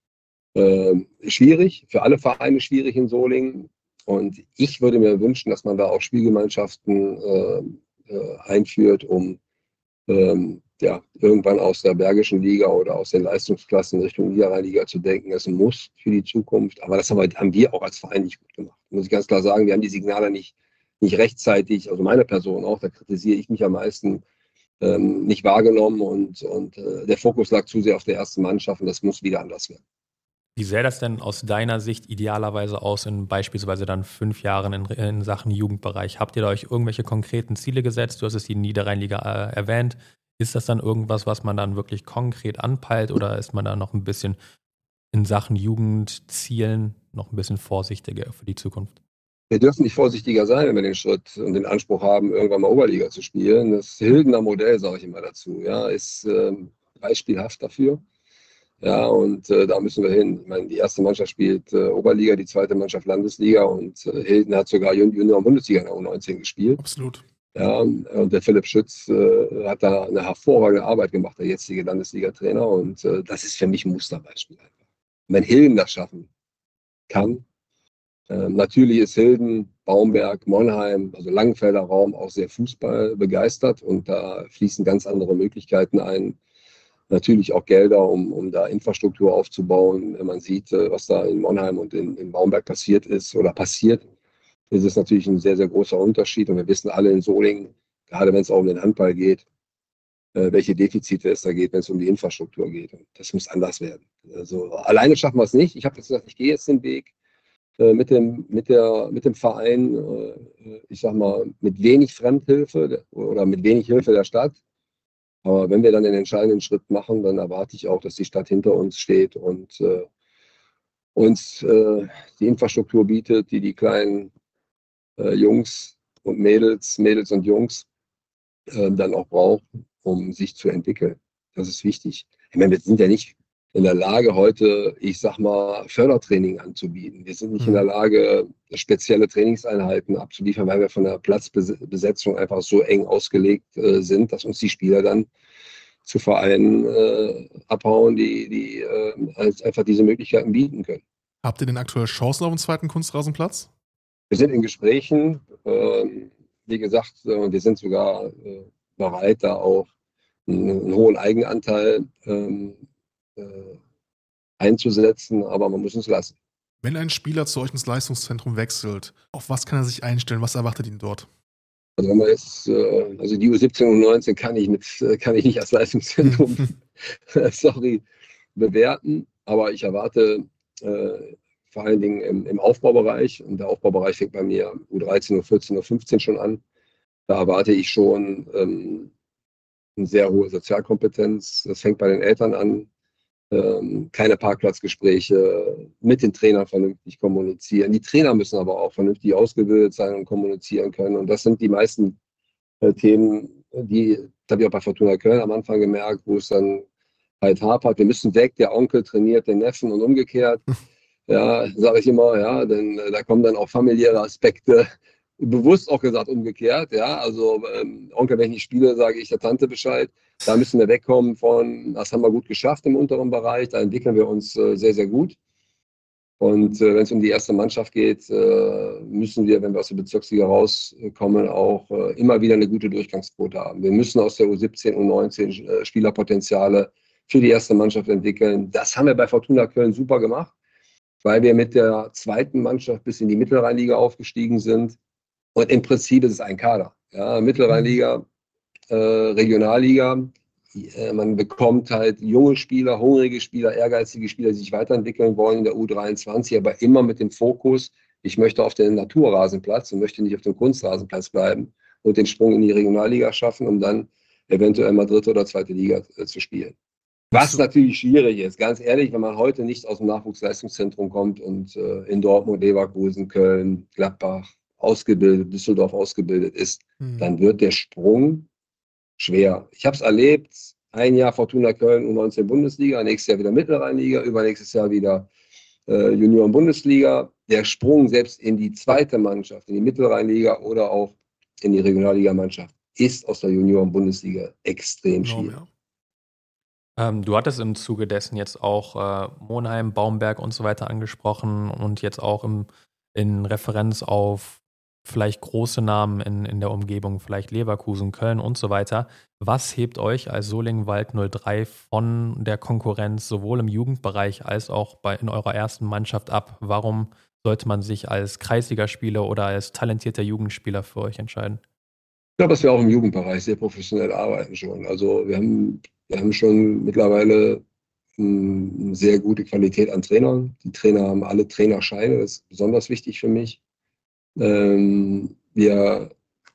äh, schwierig. Für alle Vereine schwierig in Solingen. Und ich würde mir wünschen, dass man da auch Spielgemeinschaften äh, äh, einführt, um ähm, ja, irgendwann aus der Bergischen Liga oder aus den Leistungsklassen Richtung Niederrheinliga zu denken. Das ist ein Muss für die Zukunft. Aber das haben wir, haben wir auch als Verein nicht gut gemacht. Muss ich ganz klar sagen, wir haben die Signale nicht, nicht rechtzeitig, also meine Person auch, da kritisiere ich mich am meisten, ähm, nicht wahrgenommen. Und, und äh, der Fokus lag zu sehr auf der ersten Mannschaft und das muss wieder anders werden. Wie sähe das denn aus deiner Sicht idealerweise aus in beispielsweise dann fünf Jahren in, in Sachen Jugendbereich? Habt ihr da euch irgendwelche konkreten Ziele gesetzt? Du hast es die Niederrheinliga äh, erwähnt. Ist das dann irgendwas, was man dann wirklich konkret anpeilt, oder ist man da noch ein bisschen in Sachen Jugendzielen noch ein bisschen vorsichtiger für die Zukunft? Wir dürfen nicht vorsichtiger sein, wenn wir den Schritt und den Anspruch haben, irgendwann mal Oberliga zu spielen. Das Hildener Modell, sage ich immer dazu, ja, ist äh, beispielhaft dafür. Ja, und äh, da müssen wir hin. Ich meine, die erste Mannschaft spielt äh, Oberliga, die zweite Mannschaft Landesliga und äh, Hilden hat sogar Junior-Bundesliga in der U neunzehn gespielt. Absolut. Ja, und der Philipp Schütz äh, hat da eine hervorragende Arbeit gemacht, der jetzige Landesliga-Trainer. Und äh, das ist für mich ein Musterbeispiel einfach. Wenn Hilden das schaffen kann, äh, natürlich ist Hilden, Baumberg, Monheim, also Langenfelder Raum auch sehr Fußball begeistert und da fließen ganz andere Möglichkeiten ein. Natürlich auch Gelder, um, um da Infrastruktur aufzubauen. Wenn man sieht, was da in Monheim und in, in Baumberg passiert ist oder passiert, ist es natürlich ein sehr, sehr großer Unterschied. Und wir wissen alle in Solingen, gerade wenn es auch um den Handball geht, welche Defizite es da geht, wenn es um die Infrastruktur geht. Und das muss anders werden. Also alleine schaffen wir es nicht. Ich habe jetzt gesagt, ich gehe jetzt den Weg mit dem, mit der, mit dem Verein, ich sag mal, mit wenig Fremdhilfe oder mit wenig Hilfe der Stadt. Aber wenn wir dann den entscheidenden Schritt machen, dann erwarte ich auch, dass die Stadt hinter uns steht und äh, uns äh, die Infrastruktur bietet, die die kleinen äh, Jungs und Mädels, Mädels und Jungs äh, dann auch brauchen, um sich zu entwickeln. Das ist wichtig. Ich meine, wir sind ja nicht in der Lage, heute, ich sag mal, Fördertraining anzubieten. Wir sind nicht mhm. in der Lage, spezielle Trainingseinheiten abzuliefern, weil wir von der Platzbesetzung einfach so eng ausgelegt äh, sind, dass uns die Spieler dann zu Vereinen äh, abhauen, die, die äh, einfach diese Möglichkeiten bieten können. Habt ihr denn aktuell Chancen auf den zweiten Kunstrasenplatz? Wir sind in Gesprächen. Äh, wie gesagt, äh, wir sind sogar äh, bereit, da auch einen, einen hohen Eigenanteil ähm, äh, einzusetzen, aber man muss uns lassen. Wenn ein Spieler zu euch ins Leistungszentrum wechselt, auf was kann er sich einstellen? Was erwartet ihn dort? Also wenn man jetzt, äh, also die U siebzehn und U neunzehn kann ich mit, kann ich nicht als Leistungszentrum, sorry, bewerten, aber ich erwarte äh, vor allen Dingen im, im Aufbaubereich, und der Aufbaubereich fängt bei mir U dreizehn, U vierzehn, U fünfzehn schon an, da erwarte ich schon ähm, eine sehr hohe Sozialkompetenz. Das fängt bei den Eltern an, ähm, keine Parkplatzgespräche, mit den Trainern vernünftig kommunizieren. Die Trainer müssen aber auch vernünftig ausgebildet sein und kommunizieren können. Und das sind die meisten äh, Themen, die, das habe ich auch bei Fortuna Köln am Anfang gemerkt, wo es dann halt hapert. Wir müssen weg, der Onkel trainiert den Neffen und umgekehrt. Ja, sage ich immer, ja, denn äh, da kommen dann auch familiäre Aspekte, bewusst auch gesagt umgekehrt, ja, also ähm, Onkel, wenn ich nicht spiele, sage ich der Tante Bescheid. Da müssen wir wegkommen von, das haben wir gut geschafft im unteren Bereich, da entwickeln wir uns äh, sehr, sehr gut. Und äh, wenn es um die erste Mannschaft geht, äh, müssen wir, wenn wir aus der Bezirksliga rauskommen, auch äh, immer wieder eine gute Durchgangsquote haben. Wir müssen aus der U siebzehn, U neunzehn äh, Spielerpotenziale für die erste Mannschaft entwickeln. Das haben wir bei Fortuna Köln super gemacht, weil wir mit der zweiten Mannschaft bis in die Mittelrheinliga aufgestiegen sind. Und im Prinzip ist es ein Kader. Ja, Mittelrheinliga, äh, Regionalliga. Äh, man bekommt halt junge Spieler, hungrige Spieler, ehrgeizige Spieler, die sich weiterentwickeln wollen in der U dreiundzwanzig, aber immer mit dem Fokus, ich möchte auf den Naturrasenplatz und möchte nicht auf dem Kunstrasenplatz bleiben und den Sprung in die Regionalliga schaffen, um dann eventuell mal dritte oder zweite Liga äh, zu spielen. Was natürlich schwierig ist, ganz ehrlich, wenn man heute nicht aus dem Nachwuchsleistungszentrum kommt und äh, in Dortmund, Leverkusen, Köln, Gladbach ausgebildet, Düsseldorf ausgebildet ist, mhm. dann wird der Sprung schwer. Ich habe es erlebt, ein Jahr Fortuna Köln U neunzehn Bundesliga, nächstes Jahr wieder Mittelrheinliga, übernächstes Jahr wieder äh, Junioren-Bundesliga. Der Sprung selbst in die zweite Mannschaft, in die Mittelrheinliga oder auch in die Regionalligamannschaft ist aus der Junioren-Bundesliga extrem schwierig. Ja, ja. Ähm, du hattest im Zuge dessen jetzt auch äh, Monheim, Baumberg und so weiter angesprochen und jetzt auch im, in Referenz auf vielleicht große Namen in, in der Umgebung, vielleicht Leverkusen, Köln und so weiter. Was hebt euch als Solingen-Wald null drei von der Konkurrenz sowohl im Jugendbereich als auch bei, in eurer ersten Mannschaft ab? Warum sollte man sich als Kreisligaspieler oder als talentierter Jugendspieler für euch entscheiden? Ich glaube, dass wir auch im Jugendbereich sehr professionell arbeiten schon. Also wir haben, wir haben schon mittlerweile eine sehr gute Qualität an Trainern. Die Trainer haben alle Trainerscheine, das ist besonders wichtig für mich. Ähm, wir,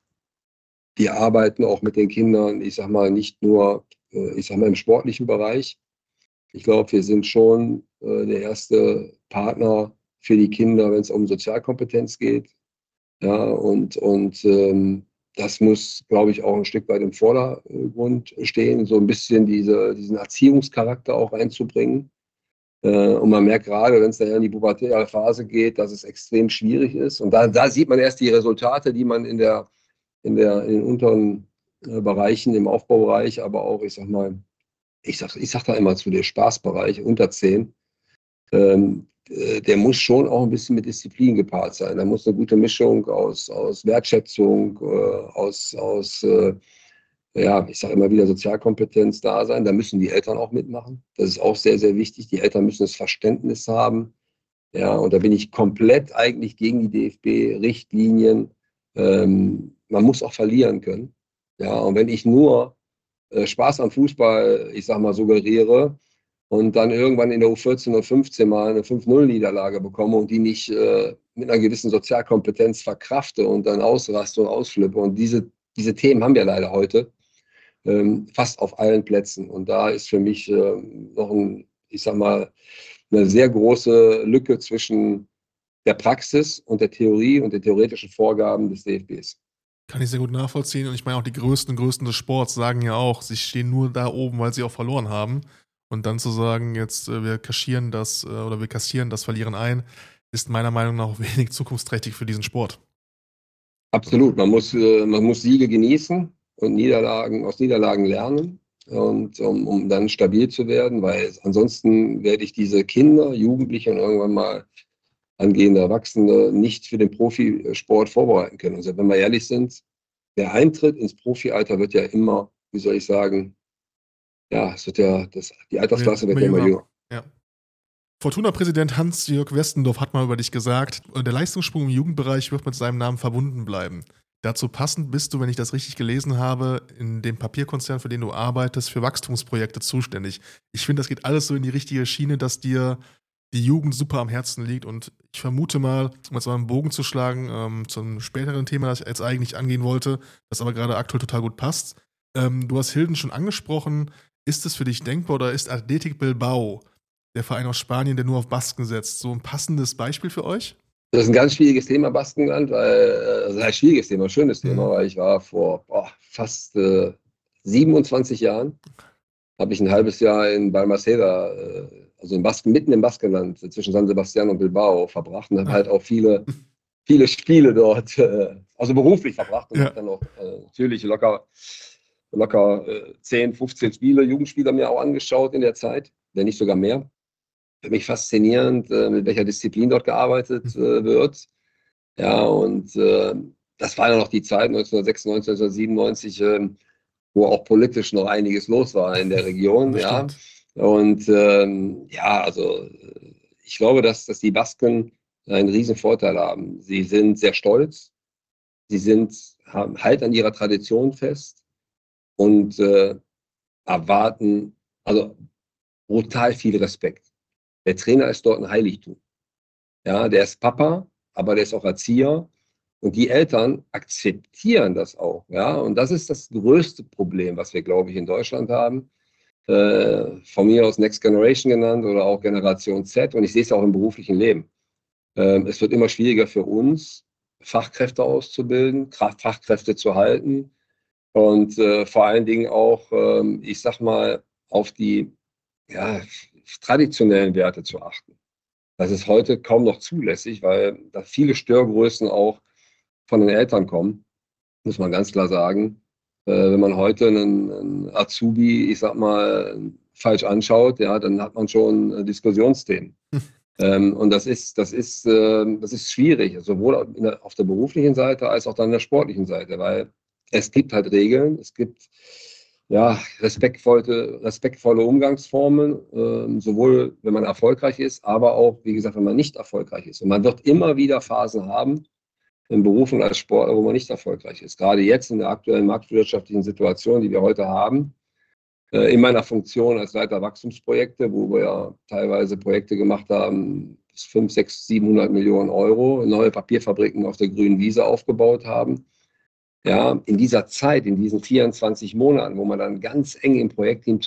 wir arbeiten auch mit den Kindern, ich sag mal, nicht nur, äh, ich sag mal, im sportlichen Bereich. Ich glaube, wir sind schon äh, der erste Partner für die Kinder, wenn es um Sozialkompetenz geht. Ja, und, und ähm, das muss, glaube ich, auch ein Stück weit im Vordergrund stehen, so ein bisschen diese, diesen Erziehungscharakter auch reinzubringen. Und man merkt gerade, wenn es dann in die pubertäre Phase geht, dass es extrem schwierig ist. Und da, da sieht man erst die Resultate, die man in, der, in, der, in den unteren Bereichen, im Aufbaubereich, aber auch, ich sag mal, ich sag, ich sag da immer zu, der Spaßbereich unter zehn, ähm, der muss schon auch ein bisschen mit Disziplin gepaart sein. Da muss eine gute Mischung aus, aus Wertschätzung, äh, aus, aus äh, ja, ich sage immer wieder, Sozialkompetenz da sein. Da müssen die Eltern auch mitmachen. Das ist auch sehr, sehr wichtig. Die Eltern müssen das Verständnis haben. Ja, und da bin ich komplett eigentlich gegen die D F B-Richtlinien. Ähm, man muss auch verlieren können. Ja, und wenn ich nur äh, Spaß am Fußball, ich sage mal, suggeriere und dann irgendwann in der U vierzehn oder fünfzehn mal eine fünf null Niederlage bekomme und die nicht äh, mit einer gewissen Sozialkompetenz verkrafte und dann ausraste und ausflippe. Und diese, diese Themen haben wir leider heute. ähm, fast auf allen Plätzen. Und da ist für mich äh, noch ein, ich sag mal, eine sehr große Lücke zwischen der Praxis und der Theorie und den theoretischen Vorgaben des D F Bs. Kann ich sehr gut nachvollziehen. Und ich meine auch die Größten, Größten des Sports sagen ja auch, sie stehen nur da oben, weil sie auch verloren haben. Und dann zu sagen, jetzt äh, wir kaschieren das äh, oder wir kassieren das Verlieren ein, ist meiner Meinung nach auch wenig zukunftsträchtig für diesen Sport. Absolut. Man muss, äh, man muss Siege genießen und Niederlagen, aus Niederlagen lernen. Und um, um dann stabil zu werden, weil ansonsten werde ich diese Kinder, Jugendliche und irgendwann mal angehende Erwachsene nicht für den Profisport vorbereiten können. Also wenn wir ehrlich sind, der Eintritt ins Profialter wird ja immer, wie soll ich sagen, ja, es wird ja, das, die Altersklasse wird ja immer jünger. Ja. Fortuna-Präsident Hans-Jörg Westendorf hat mal über dich gesagt, der Leistungssprung im Jugendbereich wird mit seinem Namen verbunden bleiben. Dazu passend bist du, wenn ich das richtig gelesen habe, in dem Papierkonzern, für den du arbeitest, für Wachstumsprojekte zuständig. Ich finde, das geht alles so in die richtige Schiene, dass dir die Jugend super am Herzen liegt. Und ich vermute mal, um jetzt mal einen Bogen zu schlagen, ähm, zum späteren Thema, das ich jetzt eigentlich angehen wollte, das aber gerade aktuell total gut passt. Ähm, du hast Hilden schon angesprochen. Ist es für dich denkbar oder ist Athletic Bilbao, der Verein aus Spanien, der nur auf Basken setzt, so ein passendes Beispiel für euch? Das ist ein ganz schwieriges Thema, Baskenland, weil, also ein schwieriges Thema, ein schönes Thema, Mhm. weil ich war vor boah, fast äh, siebenundzwanzig Jahren, habe ich ein halbes Jahr in Balmaceda, äh, also in Basken, mitten im Baskenland, äh, zwischen San Sebastian und Bilbao verbracht und habe Ah. halt auch viele, viele Spiele dort, äh, also beruflich verbracht und Ja. habe dann auch äh, natürlich locker, locker äh, zehn, fünfzehn Spiele, Jugendspieler mir auch angeschaut in der Zeit, wenn nicht sogar mehr. Für mich faszinierend, äh, mit welcher Disziplin dort gearbeitet äh, wird. Ja, und äh, das war ja noch die Zeit neunzehnhundertsechsundneunzig, neunzehnhundertsiebenundneunzig, äh, wo auch politisch noch einiges los war in der Region. Das Ja. stimmt. Und ähm, ja, also äh, ich glaube, dass, dass die Basken einen riesen Vorteil haben. Sie sind sehr stolz, sie sind, haben, halten an ihrer Tradition fest und äh, erwarten also brutal viel Respekt. Der Trainer ist dort ein Heiligtum. Ja, der ist Papa, aber der ist auch Erzieher. Und die Eltern akzeptieren das auch. Ja, und das ist das größte Problem, was wir, glaube ich, in Deutschland haben. Äh, von mir aus Next Generation genannt oder auch Generation Z. Und ich sehe es auch im beruflichen Leben. Ähm, es wird immer schwieriger für uns, Fachkräfte auszubilden, Fachkräfte zu halten und äh, vor allen Dingen auch, ähm, ich sag mal, auf die ja, traditionellen Werte zu achten. Das ist heute kaum noch zulässig, weil da viele Störgrößen auch von den Eltern kommen, muss man ganz klar sagen. Äh, wenn man heute einen, einen Azubi, ich sag mal, falsch anschaut, ja, dann hat man schon äh, Diskussionsthemen. Hm. Ähm, und das ist, das ist, äh, das ist schwierig, sowohl in der, auf der beruflichen Seite als auch dann in der sportlichen Seite, weil es gibt halt Regeln, es gibt ja, respektvolle, respektvolle Umgangsformen, äh, sowohl wenn man erfolgreich ist, aber auch, wie gesagt, wenn man nicht erfolgreich ist. Und man wird immer wieder Phasen haben im Beruf und als Sportler, wo man nicht erfolgreich ist. Gerade jetzt in der aktuellen marktwirtschaftlichen Situation, die wir heute haben, äh, in meiner Funktion als Leiter Wachstumsprojekte, wo wir ja teilweise Projekte gemacht haben, bis fünf, sechs, siebenhundert Millionen Euro, neue Papierfabriken auf der grünen Wiese aufgebaut haben. Ja, in dieser Zeit, in diesen vierundzwanzig Monaten, wo man dann ganz eng im Projektteam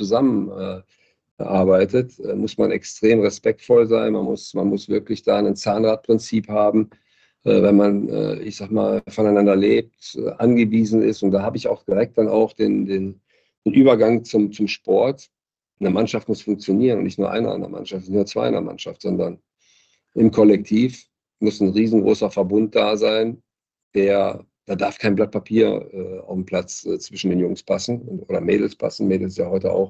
zusammenarbeitet, äh, äh, muss man extrem respektvoll sein. Man muss, man muss wirklich da ein Zahnradprinzip haben, äh, wenn man, äh, ich sag mal, voneinander lebt, äh, angewiesen ist. Und da habe ich auch direkt dann auch den, den, den Übergang zum, zum Sport. Eine Mannschaft muss funktionieren und nicht nur einer in der Mannschaft, nicht nur zwei in der Mannschaft, sondern im Kollektiv muss ein riesengroßer Verbund da sein, der da darf kein Blatt Papier äh, auf dem Platz äh, zwischen den Jungs passen oder Mädels passen. Mädels ist ja heute auch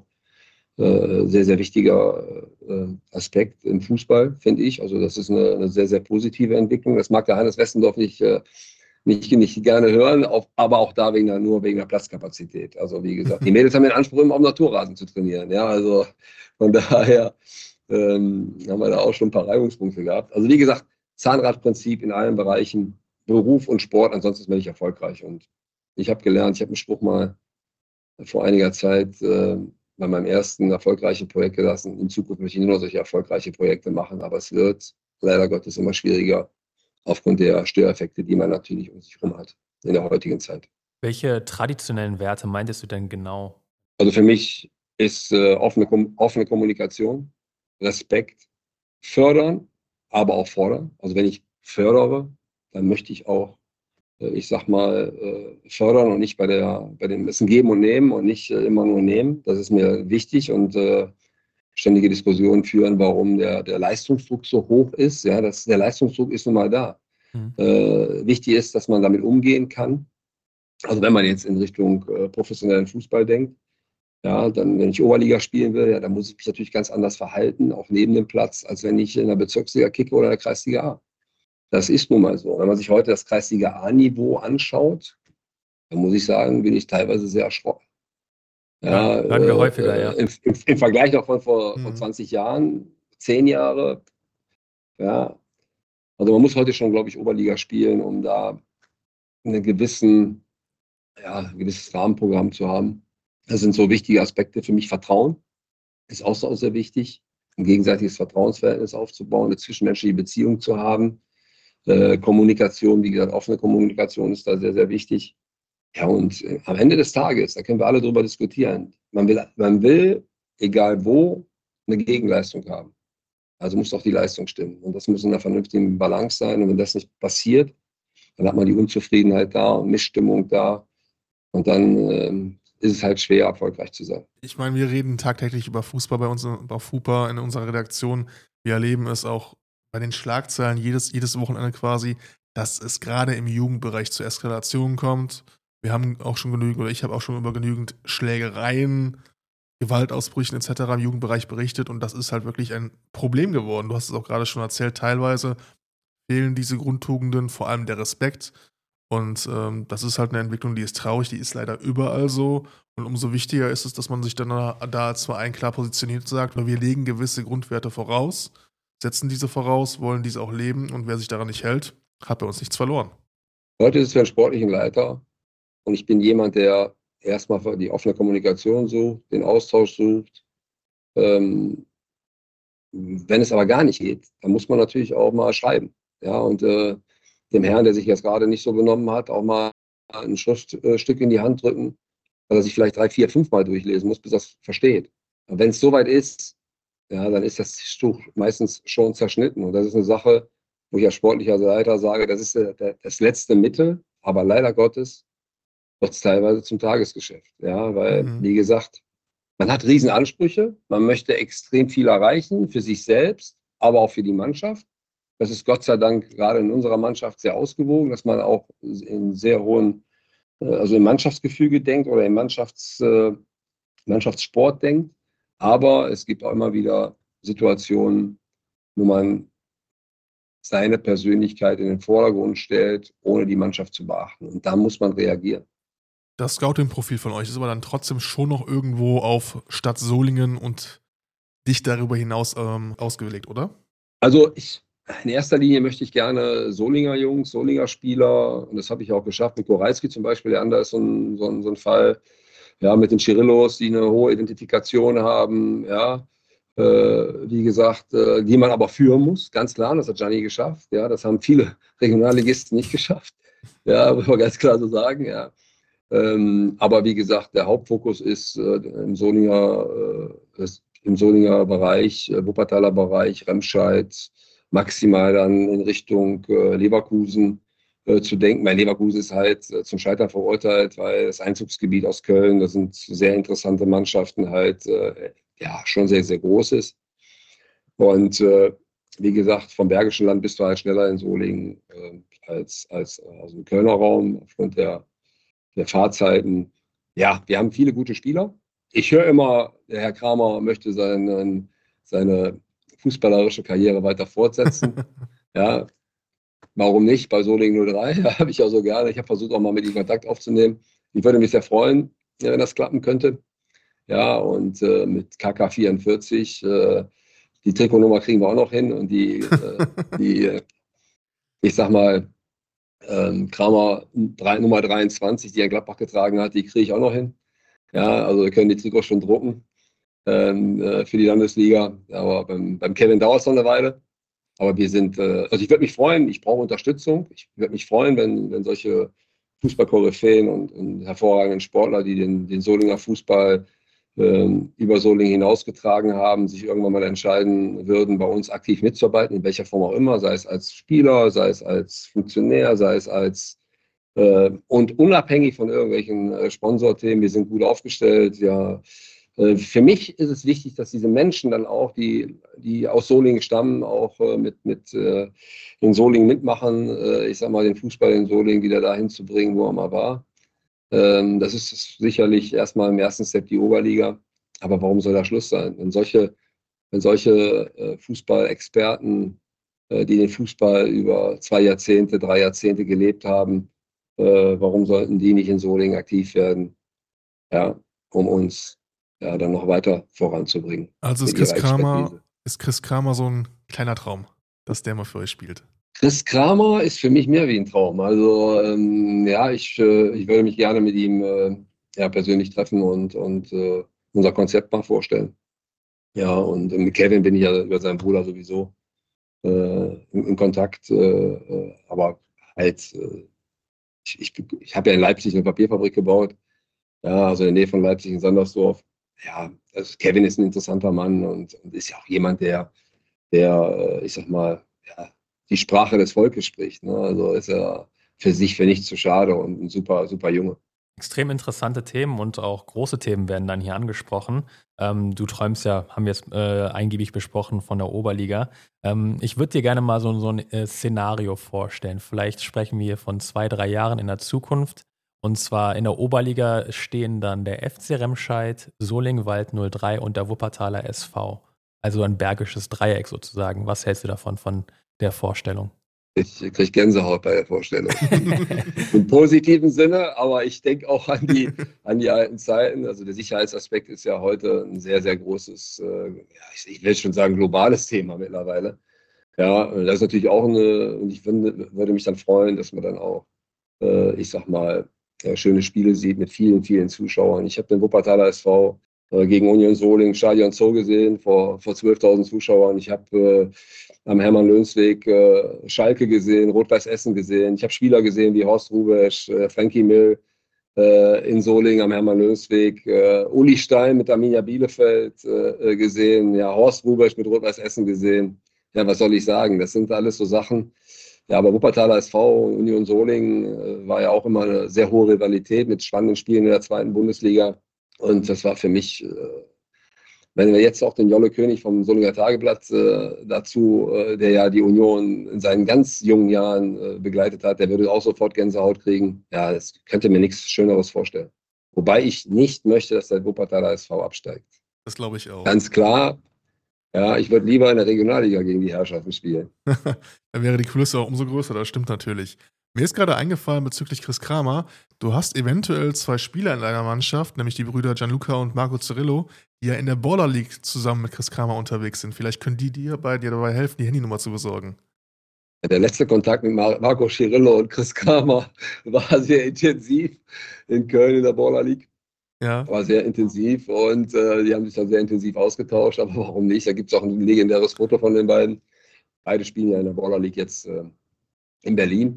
äh, sehr, sehr wichtiger äh, Aspekt im Fußball, finde ich. Also das ist eine, eine sehr, sehr positive Entwicklung. Das mag der Hannes Westendorf nicht, äh, nicht, nicht gerne hören, auf, aber auch da wegen der, nur wegen der Platzkapazität. Also wie gesagt, die Mädels haben den Anspruch, immer auf Naturrasen zu trainieren. Ja, also von daher ähm, haben wir da auch schon ein paar Reibungspunkte gehabt. Also wie gesagt, Zahnradprinzip in allen Bereichen, Beruf und Sport, ansonsten bin ich erfolgreich. Und ich habe gelernt, ich habe einen Spruch mal vor einiger Zeit äh, bei meinem ersten erfolgreichen Projekt gelassen. In Zukunft möchte ich nur noch solche erfolgreiche Projekte machen, aber es wird leider Gottes immer schwieriger aufgrund der Störeffekte, die man natürlich um sich herum hat in der heutigen Zeit. Welche traditionellen Werte meintest du denn genau? Also für mich ist äh, offene, Kom offene Kommunikation, Respekt, fördern, aber auch fordern. Also wenn ich fördere, dann möchte ich auch, äh, ich sag mal, äh, fördern und nicht bei der, bei dem, es ist ein Geben und Nehmen und nicht äh, immer nur nehmen. Das ist mir wichtig und äh, ständige Diskussionen führen, warum der, der Leistungsdruck so hoch ist. Ja, das, der Leistungsdruck ist nun mal da. Mhm. Äh, wichtig ist, dass man damit umgehen kann. Also wenn man jetzt in Richtung äh, professionellen Fußball denkt, ja, dann, wenn ich Oberliga spielen will, ja, dann muss ich mich natürlich ganz anders verhalten, auch neben dem Platz, als wenn ich in der Bezirksliga kicke oder in der Kreisliga A. Das ist nun mal so. Wenn man sich heute das Kreisliga A-Niveau anschaut, dann muss ich sagen, bin ich teilweise sehr erschrocken. Ja, Ja, hören wir äh, häufiger, ja. im, im, Im Vergleich noch von vor, Mhm. vor zwanzig Jahren, zehn Jahre, ja. Also man muss heute schon, glaube ich, Oberliga spielen, um da einen gewissen, ja, ein gewisses Rahmenprogramm zu haben. Das sind so wichtige Aspekte für mich. Vertrauen ist auch so sehr wichtig, ein gegenseitiges Vertrauensverhältnis aufzubauen, eine zwischenmenschliche Beziehung zu haben. Äh, Kommunikation, wie gesagt, offene Kommunikation ist da sehr, sehr wichtig. Ja, und äh, am Ende des Tages, da können wir alle drüber diskutieren. Man will, man will, egal wo, eine Gegenleistung haben. Also muss doch die Leistung stimmen. Und das muss in einer vernünftigen Balance sein. Und wenn das nicht passiert, dann hat man die Unzufriedenheit da und Missstimmung da. Und dann ähm, ist es halt schwer, erfolgreich zu sein. Ich meine, wir reden tagtäglich über Fußball bei uns auf Hupa in unserer Redaktion. Wir erleben es auch bei den Schlagzeilen jedes, jedes Wochenende quasi, dass es gerade im Jugendbereich zu Eskalationen kommt. Wir haben auch schon genügend, oder ich habe auch schon über genügend Schlägereien, Gewaltausbrüchen et cetera im Jugendbereich berichtet und das ist halt wirklich ein Problem geworden. Du hast es auch gerade schon erzählt, teilweise fehlen diese Grundtugenden, vor allem der Respekt. Und ähm, das ist halt eine Entwicklung, die ist traurig, die ist leider überall so. Und umso wichtiger ist es, dass man sich dann da, da als Verein klar positioniert und sagt, wir legen gewisse Grundwerte voraus, setzen diese voraus, wollen diese auch leben und wer sich daran nicht hält, hat bei uns nichts verloren. Heute ist es für einen sportlichen Leiter und ich bin jemand, der erstmal die offene Kommunikation sucht, den Austausch sucht. Ähm, wenn es aber gar nicht geht, dann muss man natürlich auch mal schreiben. Ja, und äh, dem Herrn, der sich jetzt gerade nicht so benommen hat, auch mal ein Schriftstück in die Hand drücken, weil er sich vielleicht drei, vier, fünf Mal durchlesen muss, bis er es versteht. Und wenn es soweit ist, ja, dann ist das Tuch meistens schon zerschnitten. Und das ist eine Sache, wo ich als sportlicher Leiter sage, das ist der, der, das letzte Mittel, aber leider Gottes wird es teilweise zum Tagesgeschäft. Ja, weil, Mhm. wie gesagt, man hat Riesenansprüche, man möchte extrem viel erreichen für sich selbst, aber auch für die Mannschaft. Das ist Gott sei Dank gerade in unserer Mannschaft sehr ausgewogen, dass man auch in sehr hohen, also im Mannschaftsgefüge denkt oder im Mannschafts, Mannschaftssport denkt. Aber es gibt auch immer wieder Situationen, wo man seine Persönlichkeit in den Vordergrund stellt, ohne die Mannschaft zu beachten. Und da muss man reagieren. Das Scouting-Profil von euch ist aber dann trotzdem schon noch irgendwo auf Stadt Solingen und dich darüber hinaus ähm, ausgelegt, oder? Also ich, in erster Linie möchte ich gerne Solinger Jungs, Solinger Spieler, und das habe ich auch geschafft mit Koralski zum Beispiel, der andere ist so ein, so ein, so ein Fall, ja, mit den Chirillos, die eine hohe Identifikation haben, ja, äh, wie gesagt, äh, die man aber führen muss, ganz klar, das hat Gianni geschafft, ja, das haben viele Regionalligisten nicht geschafft, ja, muss man ganz klar so sagen, ja. Ähm, aber wie gesagt, der Hauptfokus ist äh, im Solinger, äh, ist im Solinger Bereich, äh, Wuppertaler Bereich, Remscheid, maximal dann in Richtung äh, Leverkusen äh, zu denken. Weil Leverkusen ist halt äh, zum Scheitern verurteilt, weil das Einzugsgebiet aus Köln, das sind sehr interessante Mannschaften, halt äh, ja schon sehr, sehr groß ist. Und äh, wie gesagt, vom Bergischen Land bist du halt schneller in Solingen äh, als, als also im Kölner Raum aufgrund der der Fahrzeiten. Ja, wir haben viele gute Spieler. Ich höre immer, der Herr Kramer möchte seinen, seine fußballerische Karriere weiter fortsetzen. Ja, warum nicht? Bei Solingen null drei habe ich auch so gerne. Ich habe versucht, auch mal mit ihm Kontakt aufzunehmen. Ich würde mich sehr freuen, wenn das klappen könnte. Ja, und äh, mit K K vierundvierzig, äh, die Trikotnummer kriegen wir auch noch hin. Und die, äh, die ich sag mal, Ähm, Kramer drei, Nummer dreiundzwanzig, die er in Gladbach getragen hat, die kriege ich auch noch hin. Ja, also wir können die Trikots schon drucken ähm, äh, für die Landesliga. Aber beim, beim Kevin dauert es noch eine Weile. Aber wir sind, äh, also ich würde mich freuen, ich brauche Unterstützung. Ich würde mich freuen, wenn, wenn solche Fußballkoryphäen und, und hervorragenden Sportler, die den, den Solinger Fußball ähm, über Solingen hinausgetragen haben, sich irgendwann mal entscheiden würden, bei uns aktiv mitzuarbeiten, in welcher Form auch immer, sei es als Spieler, sei es als Funktionär, sei es als äh, und unabhängig von irgendwelchen äh, Sponsorthemen, wir sind gut aufgestellt, ja. Äh, für mich ist es wichtig, dass diese Menschen dann auch, die, die aus Solingen stammen, auch äh, mit, mit äh, in Solingen mitmachen, äh, ich sag mal, den Fußball in Solingen wieder dahin zu bringen, wo er mal war. Ähm, das ist sicherlich erstmal im ersten Step die Oberliga. Aber warum soll da Schluss sein? Wenn solche, wenn solche äh, Fußballexperten, äh, die den Fußball über zwei Jahrzehnte, drei Jahrzehnte gelebt haben, äh, warum sollten die nicht in Solingen aktiv werden? Ja, um uns ja, dann noch weiter voranzubringen. Also ist mit Chris ihrer Kramer, Expertise. ist Chris Kramer so ein kleiner Traum, dass der mal für euch spielt. Chris Kramer ist für mich mehr wie ein Traum. Also ähm, ja, ich, äh, ich würde mich gerne mit ihm äh, ja, persönlich treffen und, und äh, unser Konzept mal vorstellen. Ja, und mit Kevin bin ich ja über seinen Bruder sowieso äh, in, in Kontakt. Äh, äh, aber halt, äh, ich, ich, ich habe ja in Leipzig eine Papierfabrik gebaut. Ja, also in der Nähe von Leipzig in Sandersdorf. Ja, also Kevin ist ein interessanter Mann und, und ist ja auch jemand, der, der, äh, ich sag mal, ja, die Sprache des Volkes spricht. Ne? Also ist er für sich für nichts zu schade und ein super, super Junge. Extrem interessante Themen und auch große Themen werden dann hier angesprochen. Ähm, du träumst ja, haben wir jetzt äh, eingiebig besprochen, von der Oberliga. Ähm, ich würde dir gerne mal so, so ein äh, Szenario vorstellen. Vielleicht sprechen wir von zwei, drei Jahren in der Zukunft. Und zwar in der Oberliga stehen dann der F C Remscheid, Solingwald null drei und der Wuppertaler S V. Also ein bergisches Dreieck sozusagen. Was hältst du davon, von der Vorstellung? Ich kriege Gänsehaut bei der Vorstellung. Im positiven Sinne, aber ich denke auch an die, an die alten Zeiten. Also der Sicherheitsaspekt ist ja heute ein sehr, sehr großes, äh, ja, ich, ich will schon sagen, globales Thema mittlerweile. Ja, das ist natürlich auch eine, und ich finde, würde mich dann freuen, dass man dann auch, äh, ich sag mal, äh, schöne Spiele sieht mit vielen, vielen Zuschauern. Ich habe den Wuppertaler S V äh, gegen Union Solingen Stadion Zoo gesehen, vor, vor zwölftausend Zuschauern. Ich habe äh, am Hermann-Lönsweg äh, Schalke gesehen, Rot-Weiß Essen gesehen. Ich habe Spieler gesehen wie Horst Rubesch, äh, Frankie Mill äh, in Solingen am Hermann-Lönsweg, äh, Uli Stein mit Arminia Bielefeld äh, gesehen, ja, Horst Rubesch mit Rot-Weiß Essen gesehen. Ja, was soll ich sagen? Das sind alles so Sachen. Ja, aber Wuppertaler S V und Union Solingen äh, war ja auch immer eine sehr hohe Rivalität mit spannenden Spielen in der zweiten Bundesliga. Und das war für mich, äh, wenn wir jetzt auch den Jolle König vom Solinger Tageblatt äh, dazu, äh, der ja die Union in seinen ganz jungen Jahren äh, begleitet hat, der würde auch sofort Gänsehaut kriegen. Ja, das könnte mir nichts Schöneres vorstellen. Wobei ich nicht möchte, dass der Wuppertaler S V absteigt. Das glaube ich auch. Ganz klar. Ja, ich würde lieber in der Regionalliga gegen die Herrschaften spielen. Dann wäre die Kulisse auch umso größer, das stimmt natürlich. Mir ist gerade eingefallen bezüglich Chris Kramer, du hast eventuell zwei Spieler in deiner Mannschaft, nämlich die Brüder Gianluca und Marco Cirillo, die ja in der Baller League zusammen mit Chris Kramer unterwegs sind. Vielleicht können die dir bei dir dabei helfen, die Handynummer zu besorgen. Der letzte Kontakt mit Mar Marco Cirillo und Chris Kramer war sehr intensiv in Köln in der Baller League. Ja. War sehr intensiv und äh, die haben sich dann sehr intensiv ausgetauscht, aber warum nicht? Da gibt es auch ein legendäres Foto von den beiden. Beide spielen ja in der Baller League jetzt äh, in Berlin.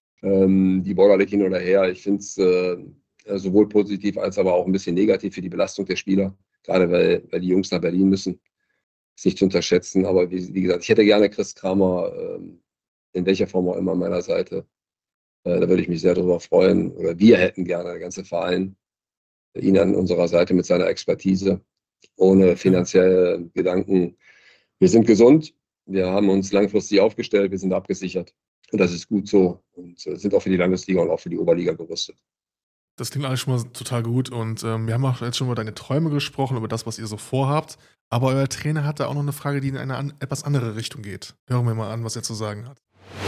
Ähm, die Baller League hin oder her, ich finde es äh, sowohl positiv als aber auch ein bisschen negativ für die Belastung der Spieler, gerade weil, weil die Jungs nach Berlin müssen. Ist nicht zu unterschätzen, aber wie, wie gesagt, ich hätte gerne Chris Kramer äh, in welcher Form auch immer an meiner Seite. Äh, da würde ich mich sehr darüber freuen. Oder wir hätten gerne, der ganze Verein, ihn an unserer Seite mit seiner Expertise, ohne finanzielle Gedanken. Wir sind gesund, wir haben uns langfristig aufgestellt, wir sind abgesichert. Und das ist gut so und sind auch für die Landesliga und auch für die Oberliga gerüstet. Das klingt alles schon mal total gut und ähm, wir haben auch jetzt schon über deine Träume gesprochen, über das, was ihr so vorhabt. Aber euer Trainer hat da auch noch eine Frage, die in eine an, etwas andere Richtung geht. Hören wir mal an, was er zu sagen hat.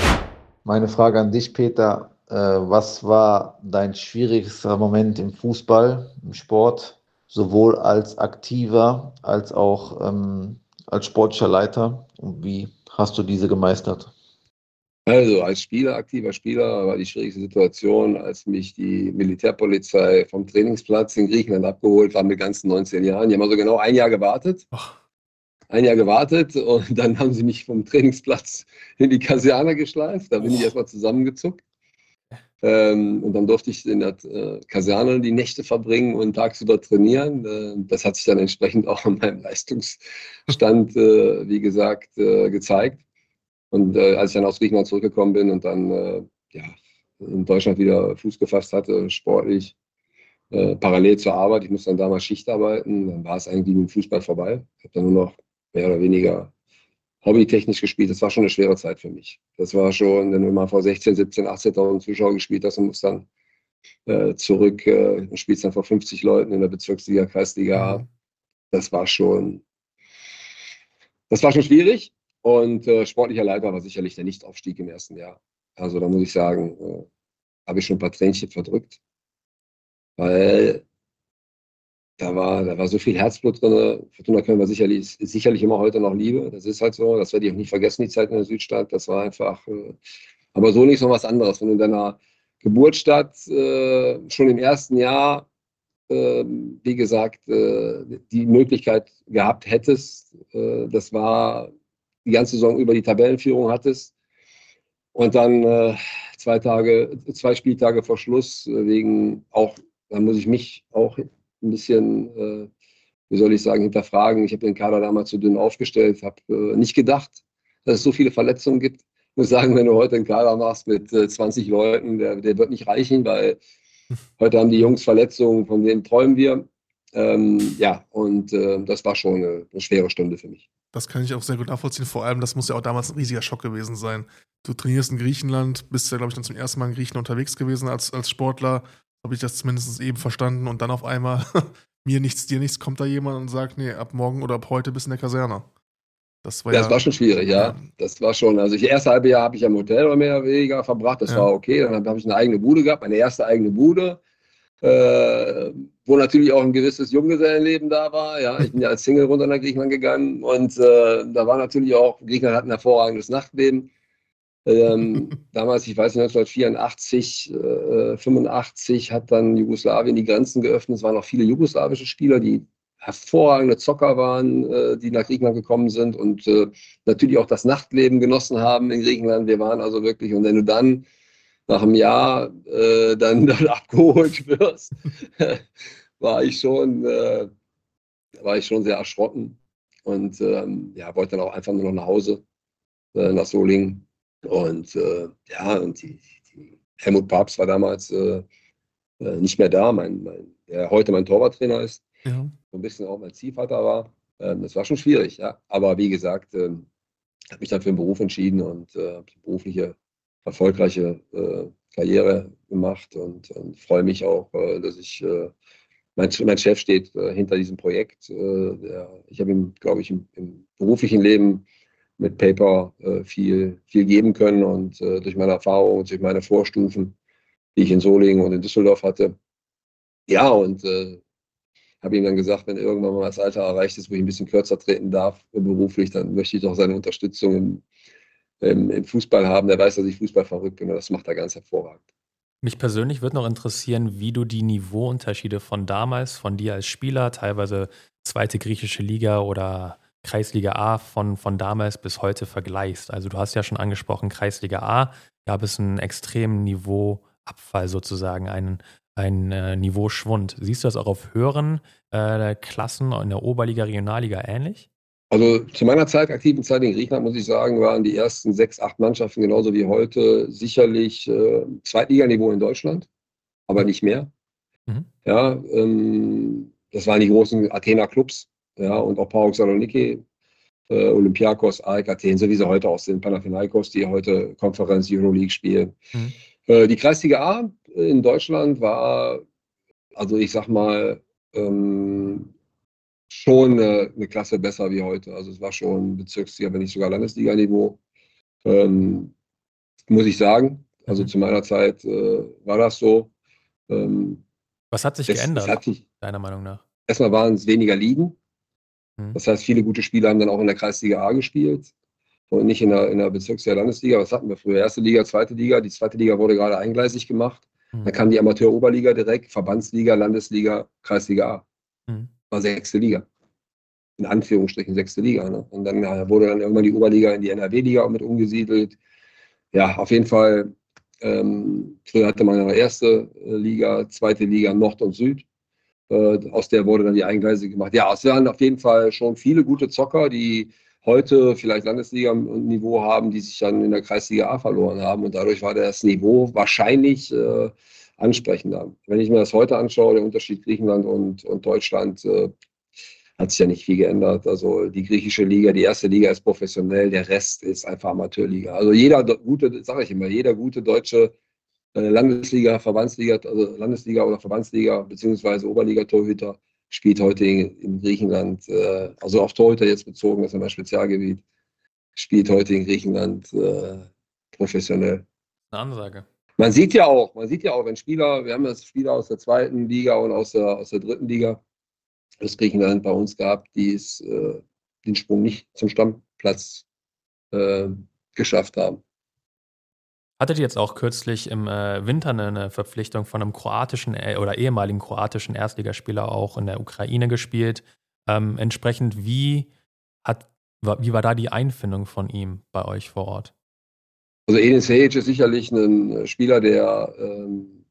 Meine Frage an dich, Peter. Äh, was war dein schwierigster Moment im Fußball, im Sport, sowohl als aktiver als auch ähm, als sportlicher Leiter? Und wie hast du diese gemeistert? Also als Spieler, aktiver Spieler, war die schwierigste Situation, als mich die Militärpolizei vom Trainingsplatz in Griechenland abgeholt war mit ganzen neunzehn Jahren. Die haben also genau ein Jahr gewartet. Ach. Ein Jahr gewartet und dann haben sie mich vom Trainingsplatz in die Kaserne geschleift. Da bin Oh. ich erstmal zusammengezuckt. Ähm, und dann durfte ich in der äh, Kaserne die Nächte verbringen und tagsüber trainieren. Äh, das hat sich dann entsprechend auch in meinem Leistungsstand, äh, wie gesagt, äh, gezeigt. Und äh, als ich dann aus Griechenland zurückgekommen bin und dann äh, ja, in Deutschland wieder Fuß gefasst hatte, sportlich, äh, parallel zur Arbeit, ich musste dann damals Schicht arbeiten, dann war es eigentlich mit dem Fußball vorbei. Ich habe dann nur noch mehr oder weniger hobbytechnisch gespielt. Das war schon eine schwere Zeit für mich. Das war schon, wenn du mal vor sechzehn, siebzehn, achtzehntausend Zuschauer gespielt hast und musst dann äh, zurück äh, und spielst dann vor fünfzig Leuten in der Bezirksliga, Kreisliga A. Mhm. Das war schon, das war schon schwierig. Und äh, sportlicher Leiter war sicherlich der Nichtaufstieg im ersten Jahr. Also da muss ich sagen, äh, habe ich schon ein paar Tränchen verdrückt, weil da war, da war so viel Herzblut drin. Fortuna Köln war sicherlich, ist sicherlich immer heute noch Liebe. Das ist halt so. Das werde ich auch nicht vergessen, die Zeit in der Südstadt. Das war einfach, äh, aber so nicht so was anderes. Wenn du in deiner Geburtsstadt äh, schon im ersten Jahr, äh, wie gesagt, äh, die Möglichkeit gehabt hättest, äh, das war die ganze Saison über die Tabellenführung hattest und dann äh, zwei Tage, zwei Spieltage vor Schluss äh, wegen auch, da muss ich mich auch ein bisschen, äh, wie soll ich sagen, hinterfragen. Ich habe den Kader damals zu dünn aufgestellt, habe äh, nicht gedacht, dass es so viele Verletzungen gibt. Ich muss sagen, wenn du heute einen Kader machst mit äh, zwanzig Leuten, der, der wird nicht reichen, weil heute haben die Jungs Verletzungen, von denen träumen wir. Ähm, ja, und äh, das war schon eine, eine schwere Stunde für mich. Das kann ich auch sehr gut nachvollziehen. Vor allem, das muss ja auch damals ein riesiger Schock gewesen sein. Du trainierst in Griechenland, bist ja, glaube ich, dann zum ersten Mal in Griechenland unterwegs gewesen als, als Sportler. Habe ich das zumindest eben verstanden. Und dann auf einmal, mir nichts, dir nichts, kommt da jemand und sagt, nee, ab morgen oder ab heute bist du in der Kaserne. Das war Ja, ja, das war schon schwierig, ja. ja, Das war schon, also das erste halbe Jahr habe ich am Hotel mehr oder weniger verbracht, das ja. war okay. Dann habe ich eine eigene Bude gehabt, meine erste eigene Bude, äh, wo natürlich auch ein gewisses Junggesellenleben da war. Ja, ich bin ja als Single runter nach Griechenland gegangen und äh, da war natürlich auch, Griechenland hat ein hervorragendes Nachtleben. Ähm, damals, ich weiß nicht, neunzehnhundertvierundachtzig, äh, fünfundachtzig hat dann Jugoslawien die Grenzen geöffnet. Es waren auch viele jugoslawische Spieler, die hervorragende Zocker waren, äh, die nach Griechenland gekommen sind und äh, natürlich auch das Nachtleben genossen haben in Griechenland. Wir waren also wirklich, und wenn du dann nach einem Jahr äh, dann, dann abgeholt wirst, war ich schon, äh, war ich schon sehr erschrocken und ähm, ja, wollte dann auch einfach nur noch nach Hause, äh, nach Solingen. Und äh, ja, und die, die Helmut Papst war damals äh, äh, nicht mehr da, mein, mein, der heute mein Torwarttrainer ist, Ja. so ein bisschen auch mein Ziehvater war. Ähm, das war schon schwierig, ja. Aber wie gesagt, ähm, habe mich dann für den Beruf entschieden und äh, habe eine berufliche, erfolgreiche äh, Karriere gemacht und, und freue mich auch, äh, dass ich, äh, mein, mein Chef steht äh, hinter diesem Projekt. Äh, der, ich habe ihm, glaube ich, im, im beruflichen Leben mit Paper äh, viel, viel geben können und äh, durch meine Erfahrung und durch meine Vorstufen, die ich in Solingen und in Düsseldorf hatte. Ja, und äh, habe ihm dann gesagt, wenn irgendwann mal das Alter erreicht ist, wo ich ein bisschen kürzer treten darf beruflich, dann möchte ich doch seine Unterstützung im, im, im Fußball haben. Der weiß, dass ich Fußball verrückt bin und das macht er ganz hervorragend. Mich persönlich würde noch interessieren, wie du die Niveauunterschiede von damals, von dir als Spieler, teilweise zweite griechische Liga oder Kreisliga A von, von damals bis heute vergleichst. Also du hast ja schon angesprochen, Kreisliga A gab es einen extremen Niveauabfall sozusagen, einen, einen äh, Niveauschwund. Siehst du das auch auf höheren äh, Klassen in der Oberliga, Regionalliga ähnlich? Also zu meiner Zeit, aktiven Zeit in Griechenland, muss ich sagen, waren die ersten sechs, acht Mannschaften genauso wie heute sicherlich äh, Zweitliganiveau in Deutschland, aber Mhm. nicht mehr. Mhm. Ja, ähm, das waren die großen Athener-Clubs, ja, und auch PAOK Saloniki, äh, Olympiakos, A E K Athen, so wie sie heute auch sind, Panathinaikos, die heute Konferenz Euroleague spielen. Mhm. Äh, die Kreisliga A in Deutschland war, also ich sag mal, ähm, schon eine, eine Klasse besser wie heute. Also es war schon Bezirksliga, wenn nicht sogar Landesliga-Niveau, ähm, muss ich sagen. Also Mhm. zu meiner Zeit äh, war das so. Ähm, Was hat sich es, es geändert, hat sich, deiner Meinung nach? erstmal waren es weniger Ligen. Mhm. Das heißt, viele gute Spieler haben dann auch in der Kreisliga A gespielt und nicht in der, in der Bezirksliga Landesliga. Was hatten wir früher? Erste Liga, zweite Liga. Die zweite Liga wurde gerade eingleisig gemacht. Mhm. Dann kam die Amateur-Oberliga direkt, Verbandsliga, Landesliga, Kreisliga A. Mhm. War sechste Liga. In Anführungsstrichen sechste Liga. Ne? Und dann ja, wurde dann irgendwann die Oberliga in die N R W-Liga auch mit umgesiedelt. Ja, auf jeden Fall Ähm, früher hatte man ja erste Liga, zweite Liga, Nord und Süd. Äh, aus der wurde dann die Eingleise gemacht. Ja, es waren auf jeden Fall schon viele gute Zocker, die heute vielleicht Landesliga-Niveau haben, die sich dann in der Kreisliga A verloren haben. Und dadurch war das Niveau wahrscheinlich äh, ansprechender. Wenn ich mir das heute anschaue, der Unterschied Griechenland und, und Deutschland, äh, hat sich ja nicht viel geändert. Also die griechische Liga, die erste Liga ist professionell, der Rest ist einfach Amateurliga. Also jeder gute, sage ich immer, jeder gute deutsche äh, Landesliga, Verbandsliga, also Landesliga oder Verbandsliga beziehungsweise Oberliga-Torhüter spielt heute in, in Griechenland, äh, also auf Torhüter jetzt bezogen, das ist mein Spezialgebiet, spielt heute in Griechenland äh, professionell. Eine Ansage. Man sieht ja auch, man sieht ja auch, wenn Spieler, wir haben das Spieler aus der zweiten Liga und aus der, aus der dritten Liga, das Griechenland bei uns gab, die es äh, den Sprung nicht zum Stammplatz äh, geschafft haben. Hattet ihr jetzt auch kürzlich im äh, Winter eine, eine Verpflichtung von einem kroatischen äh, oder ehemaligen kroatischen Erstligaspieler auch in der Ukraine gespielt? Ähm, entsprechend, wie, hat, wie war da die Einfindung von ihm bei euch vor Ort? Also Enis Sejic ist sicherlich ein Spieler, der ähm,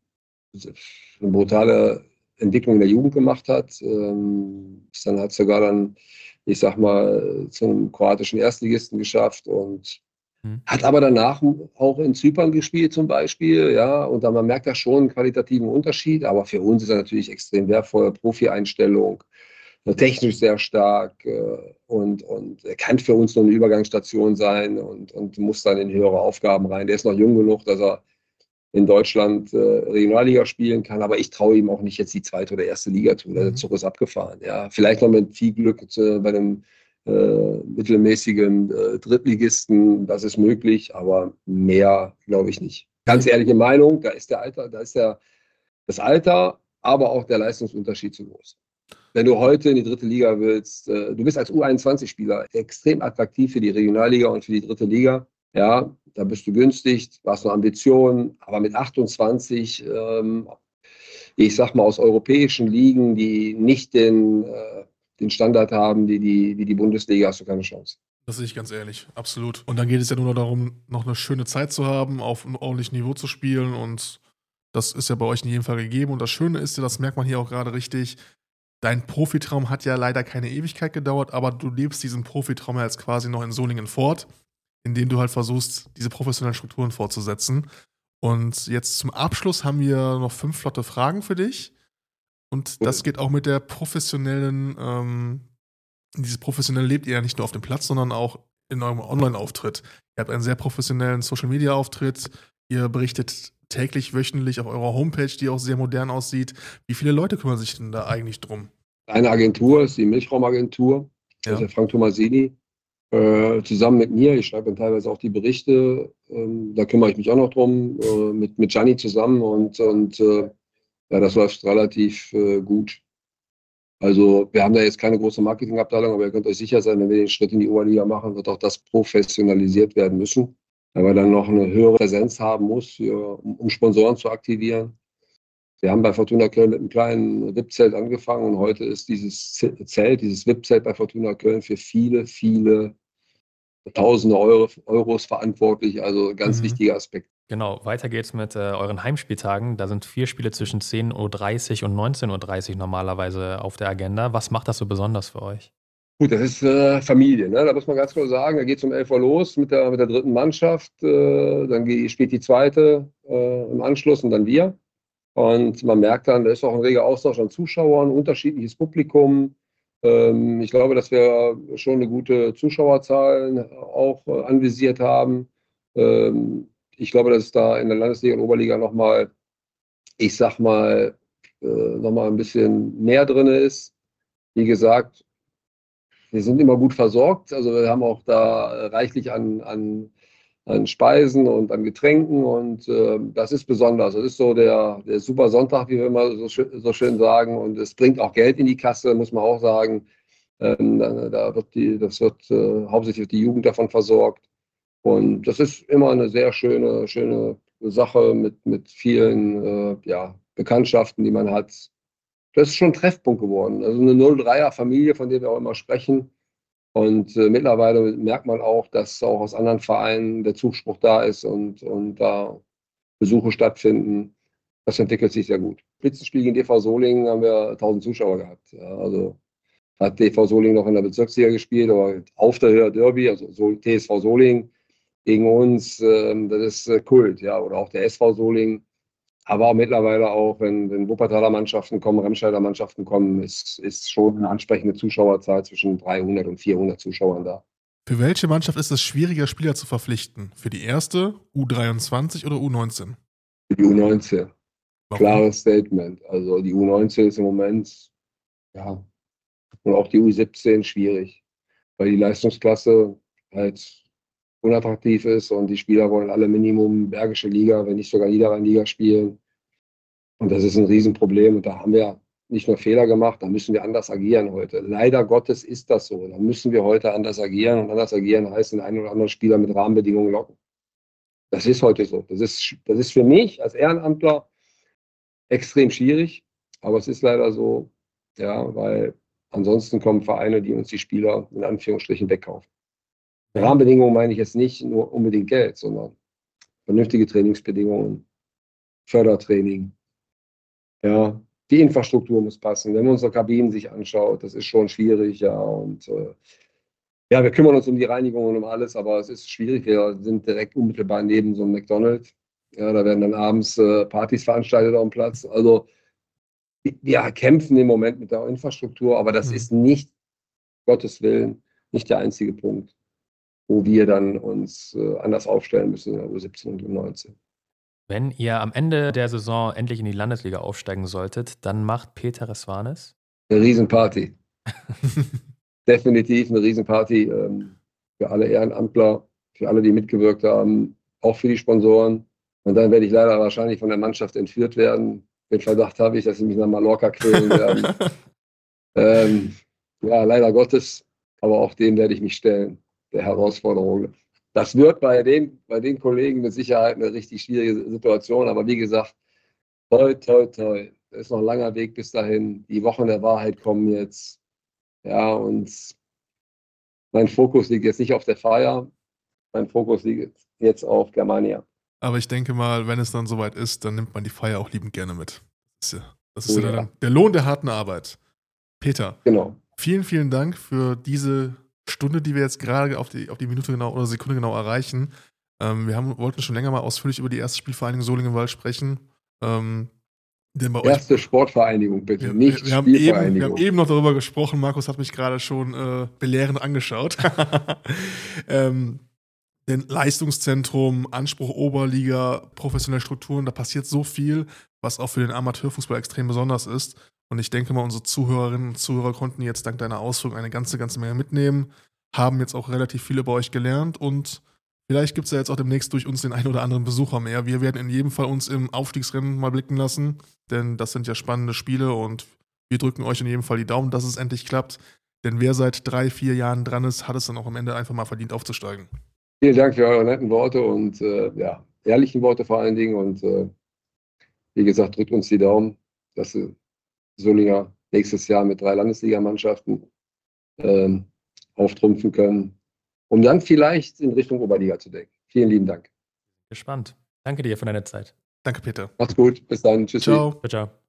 eine brutale Entwicklung in der Jugend gemacht hat. Ähm, dann hat sogar dann, ich sag mal, zum kroatischen Erstligisten geschafft und hm. hat aber danach auch in Zypern gespielt zum Beispiel, ja, und dann man merkt da schon einen qualitativen Unterschied, aber für uns ist er natürlich extrem wertvoll, Profi-Einstellung, technisch sehr stark äh, und, und er kann für uns nur eine Übergangsstation sein und, und muss dann in höhere Aufgaben rein. Der ist noch jung genug, dass er in Deutschland äh, Regionalliga spielen kann, aber ich traue ihm auch nicht jetzt die zweite oder erste Liga zu. Der Zug ist abgefahren. Ja, vielleicht noch mit viel Glück äh, bei einem äh, mittelmäßigen äh, Drittligisten, das ist möglich, aber mehr glaube ich nicht. Ganz ehrliche Meinung, da ist der Alter, da ist der, das Alter, aber auch der Leistungsunterschied zu groß. Wenn du heute in die dritte Liga willst, äh, du bist als U einundzwanzig-Spieler extrem attraktiv für die Regionalliga und für die dritte Liga. Ja, da bist du günstig, hast noch Ambitionen, aber mit achtundzwanzig, ähm, ich sag mal aus europäischen Ligen, die nicht den, äh, den Standard haben, die die, wie die Bundesliga, hast du keine Chance. Das sehe ich ganz ehrlich, absolut. Und dann geht es ja nur noch darum, noch eine schöne Zeit zu haben, auf einem ordentlichen Niveau zu spielen und das ist ja bei euch in jedem Fall gegeben. Und das Schöne ist ja, das merkt man hier auch gerade richtig, dein Profitraum hat ja leider keine Ewigkeit gedauert, aber du lebst diesen Profitraum ja jetzt quasi noch in Solingen fort, indem du halt versuchst, diese professionellen Strukturen fortzusetzen. Und jetzt zum Abschluss haben wir noch fünf flotte Fragen für dich. Und das geht auch mit der professionellen, ähm, dieses professionelle lebt ihr ja nicht nur auf dem Platz, sondern auch in eurem Online-Auftritt. Ihr habt einen sehr professionellen Social-Media-Auftritt. Ihr berichtet täglich, wöchentlich auf eurer Homepage, die auch sehr modern aussieht. Wie viele Leute kümmern sich denn da eigentlich drum? Eine Agentur ist die Milchraumagentur, das Ja. ist der Frank Tomasini. Äh, zusammen mit mir, ich schreibe dann teilweise auch die Berichte, ähm, da kümmere ich mich auch noch drum, äh, mit, mit Gianni zusammen und, und äh, ja, das läuft relativ äh, gut. Also wir haben da jetzt keine große Marketingabteilung, aber ihr könnt euch sicher sein, wenn wir den Schritt in die Oberliga machen, wird auch das professionalisiert werden müssen, weil wir dann noch eine höhere Präsenz haben muss, für, um, um Sponsoren zu aktivieren. Wir haben bei Fortuna Köln mit einem kleinen V I P-Zelt angefangen und heute ist dieses Zelt, dieses V I P-Zelt bei Fortuna Köln für viele, viele Tausende Euro, Euros verantwortlich, also ganz Mhm. wichtiger Aspekt. Genau, weiter geht's mit äh, euren Heimspieltagen. Da sind vier Spiele zwischen zehn Uhr dreißig und neunzehn Uhr dreißig normalerweise auf der Agenda. Was macht das so besonders für euch? Gut, das ist äh, Familie, ne? Da muss man ganz klar sagen, da geht es um elf Uhr los mit der, mit der dritten Mannschaft, äh, dann geht, spielt die zweite äh, im Anschluss und dann wir. Und man merkt dann, da ist auch ein reger Austausch an Zuschauern, unterschiedliches Publikum. Ähm, ich glaube, dass wir schon eine gute Zuschauerzahl auch äh, anvisiert haben. Ähm, ich glaube, dass es da in der Landesliga und Oberliga nochmal, ich sag mal, äh, nochmal ein bisschen mehr drin ist. Wie gesagt, wir sind immer gut versorgt. Also wir haben auch da reichlich an, an an Speisen und an Getränken und äh, das ist besonders. Das ist so der, der super Sonntag, wie wir immer so, schön, so schön sagen, und es bringt auch Geld in die Kasse, muss man auch sagen. Ähm, da, da wird die, das wird äh, hauptsächlich die Jugend davon versorgt und das ist immer eine sehr schöne, schöne Sache mit, mit vielen äh, ja, Bekanntschaften, die man hat. Das ist schon ein Treffpunkt geworden. Also eine null dreier Familie, von der wir auch immer sprechen. Und äh, mittlerweile merkt man auch, dass auch aus anderen Vereinen der Zuspruch da ist und, und da Besuche stattfinden. Das entwickelt sich sehr gut. Spitzenspiel gegen D V Solingen haben wir tausend Zuschauer gehabt. Ja, also hat D V Solingen noch in der Bezirksliga gespielt, aber auf der Derby, also so T S V Solingen gegen uns, ähm, das ist äh, Kult, ja, oder auch der S V Solingen. Aber auch mittlerweile auch, wenn, wenn Wuppertaler Mannschaften kommen, Remscheider Mannschaften kommen, ist, ist schon eine ansprechende Zuschauerzahl zwischen dreihundert und vierhundert Zuschauern da. Für welche Mannschaft ist es schwieriger, Spieler zu verpflichten? Für die erste, U dreiundzwanzig oder U neunzehn? Für die U neunzehn. Warum? Klares Statement. Also die U neunzehn ist im Moment, ja, und auch die U siebzehn schwierig, weil die Leistungsklasse halt unattraktiv ist und die Spieler wollen alle Minimum Bergische Liga, wenn nicht sogar Niederrhein-Liga spielen. Und das ist ein Riesenproblem. Und da haben wir nicht nur Fehler gemacht, da müssen wir anders agieren heute. Leider Gottes ist das so. Da müssen wir heute anders agieren. Und anders agieren heißt, den einen oder anderen Spieler mit Rahmenbedingungen locken. Das ist heute so. Das ist, das ist für mich als Ehrenamtler extrem schwierig. Aber es ist leider so, ja, weil ansonsten kommen Vereine, die uns die Spieler in Anführungsstrichen wegkaufen. Rahmenbedingungen meine ich jetzt nicht nur unbedingt Geld, sondern vernünftige Trainingsbedingungen, Fördertraining. Ja, die Infrastruktur muss passen. Wenn man unsere Kabinen sich anschaut, das ist schon schwierig, ja. Und äh, ja, wir kümmern uns um die Reinigung und um alles, aber es ist schwierig. Wir sind direkt unmittelbar neben so einem McDonald's. Ja, da werden dann abends äh, Partys veranstaltet auf dem Platz. Also wir kämpfen im Moment mit der Infrastruktur, aber das mhm. ist nicht, Gottes Willen, nicht der einzige Punkt, wo wir dann uns äh, anders aufstellen müssen in der U siebzehn und U neunzehn. Wenn ihr am Ende der Saison endlich in die Landesliga aufsteigen solltet, dann macht Peter Resvanes eine Riesenparty. Definitiv eine Riesenparty ähm, für alle Ehrenamtler, für alle, die mitgewirkt haben, auch für die Sponsoren. Und dann werde ich leider wahrscheinlich von der Mannschaft entführt werden. Den Verdacht habe ich, dass sie mich nach Mallorca quälen werden. ähm, ja, leider Gottes, aber auch dem werde ich mich stellen, der Herausforderung. Das wird bei den, bei den Kollegen mit Sicherheit eine richtig schwierige Situation, aber wie gesagt, toi, toi, toi. Es ist noch ein langer Weg bis dahin. Die Wochen der Wahrheit kommen jetzt. Ja, und mein Fokus liegt jetzt nicht auf der Feier, mein Fokus liegt jetzt auf Germania. Aber ich denke mal, wenn es dann soweit ist, dann nimmt man die Feier auch liebend gerne mit. Das ist ja, das ist Oh, ja ja. dann der Lohn der harten Arbeit. Peter, Genau. vielen, vielen Dank für diese Stunde, die wir jetzt gerade auf die, auf die Minute genau oder Sekunde genau erreichen. Ähm, wir haben, wollten schon länger mal ausführlich über die erste Spielvereinigung Solingenwald sprechen. Ähm, denn bei Erste euch, Sportvereinigung bitte, wir, nicht wir, wir, haben eben, wir Spielvereinigung. haben eben noch darüber gesprochen. Markus hat mich gerade schon äh, belehrend angeschaut. ähm, denn Leistungszentrum, Anspruch Oberliga, professionelle Strukturen, da passiert so viel, was auch für den Amateurfußball extrem besonders ist. Und ich denke mal, unsere Zuhörerinnen und Zuhörer konnten jetzt dank deiner Ausführung eine ganze, ganze Menge mitnehmen, haben jetzt auch relativ viel über euch gelernt und vielleicht gibt es ja jetzt auch demnächst durch uns den einen oder anderen Besucher mehr. Wir werden in jedem Fall uns im Aufstiegsrennen mal blicken lassen, denn das sind ja spannende Spiele und wir drücken euch in jedem Fall die Daumen, dass es endlich klappt. Denn wer seit drei, vier Jahren dran ist, hat es dann auch am Ende einfach mal verdient aufzusteigen. Vielen Dank für eure netten Worte und äh, ja, ehrlichen Worte vor allen Dingen. Und äh, wie gesagt, drückt uns die Daumen, dass äh, Solinger nächstes Jahr mit drei Landesligamannschaften ähm, auftrumpfen können, um dann vielleicht in Richtung Oberliga zu denken. Vielen lieben Dank. Gespannt. Danke dir für deine Zeit. Danke, Peter. Macht's gut. Bis dann. Tschüss. Ciao. Ciao, ciao.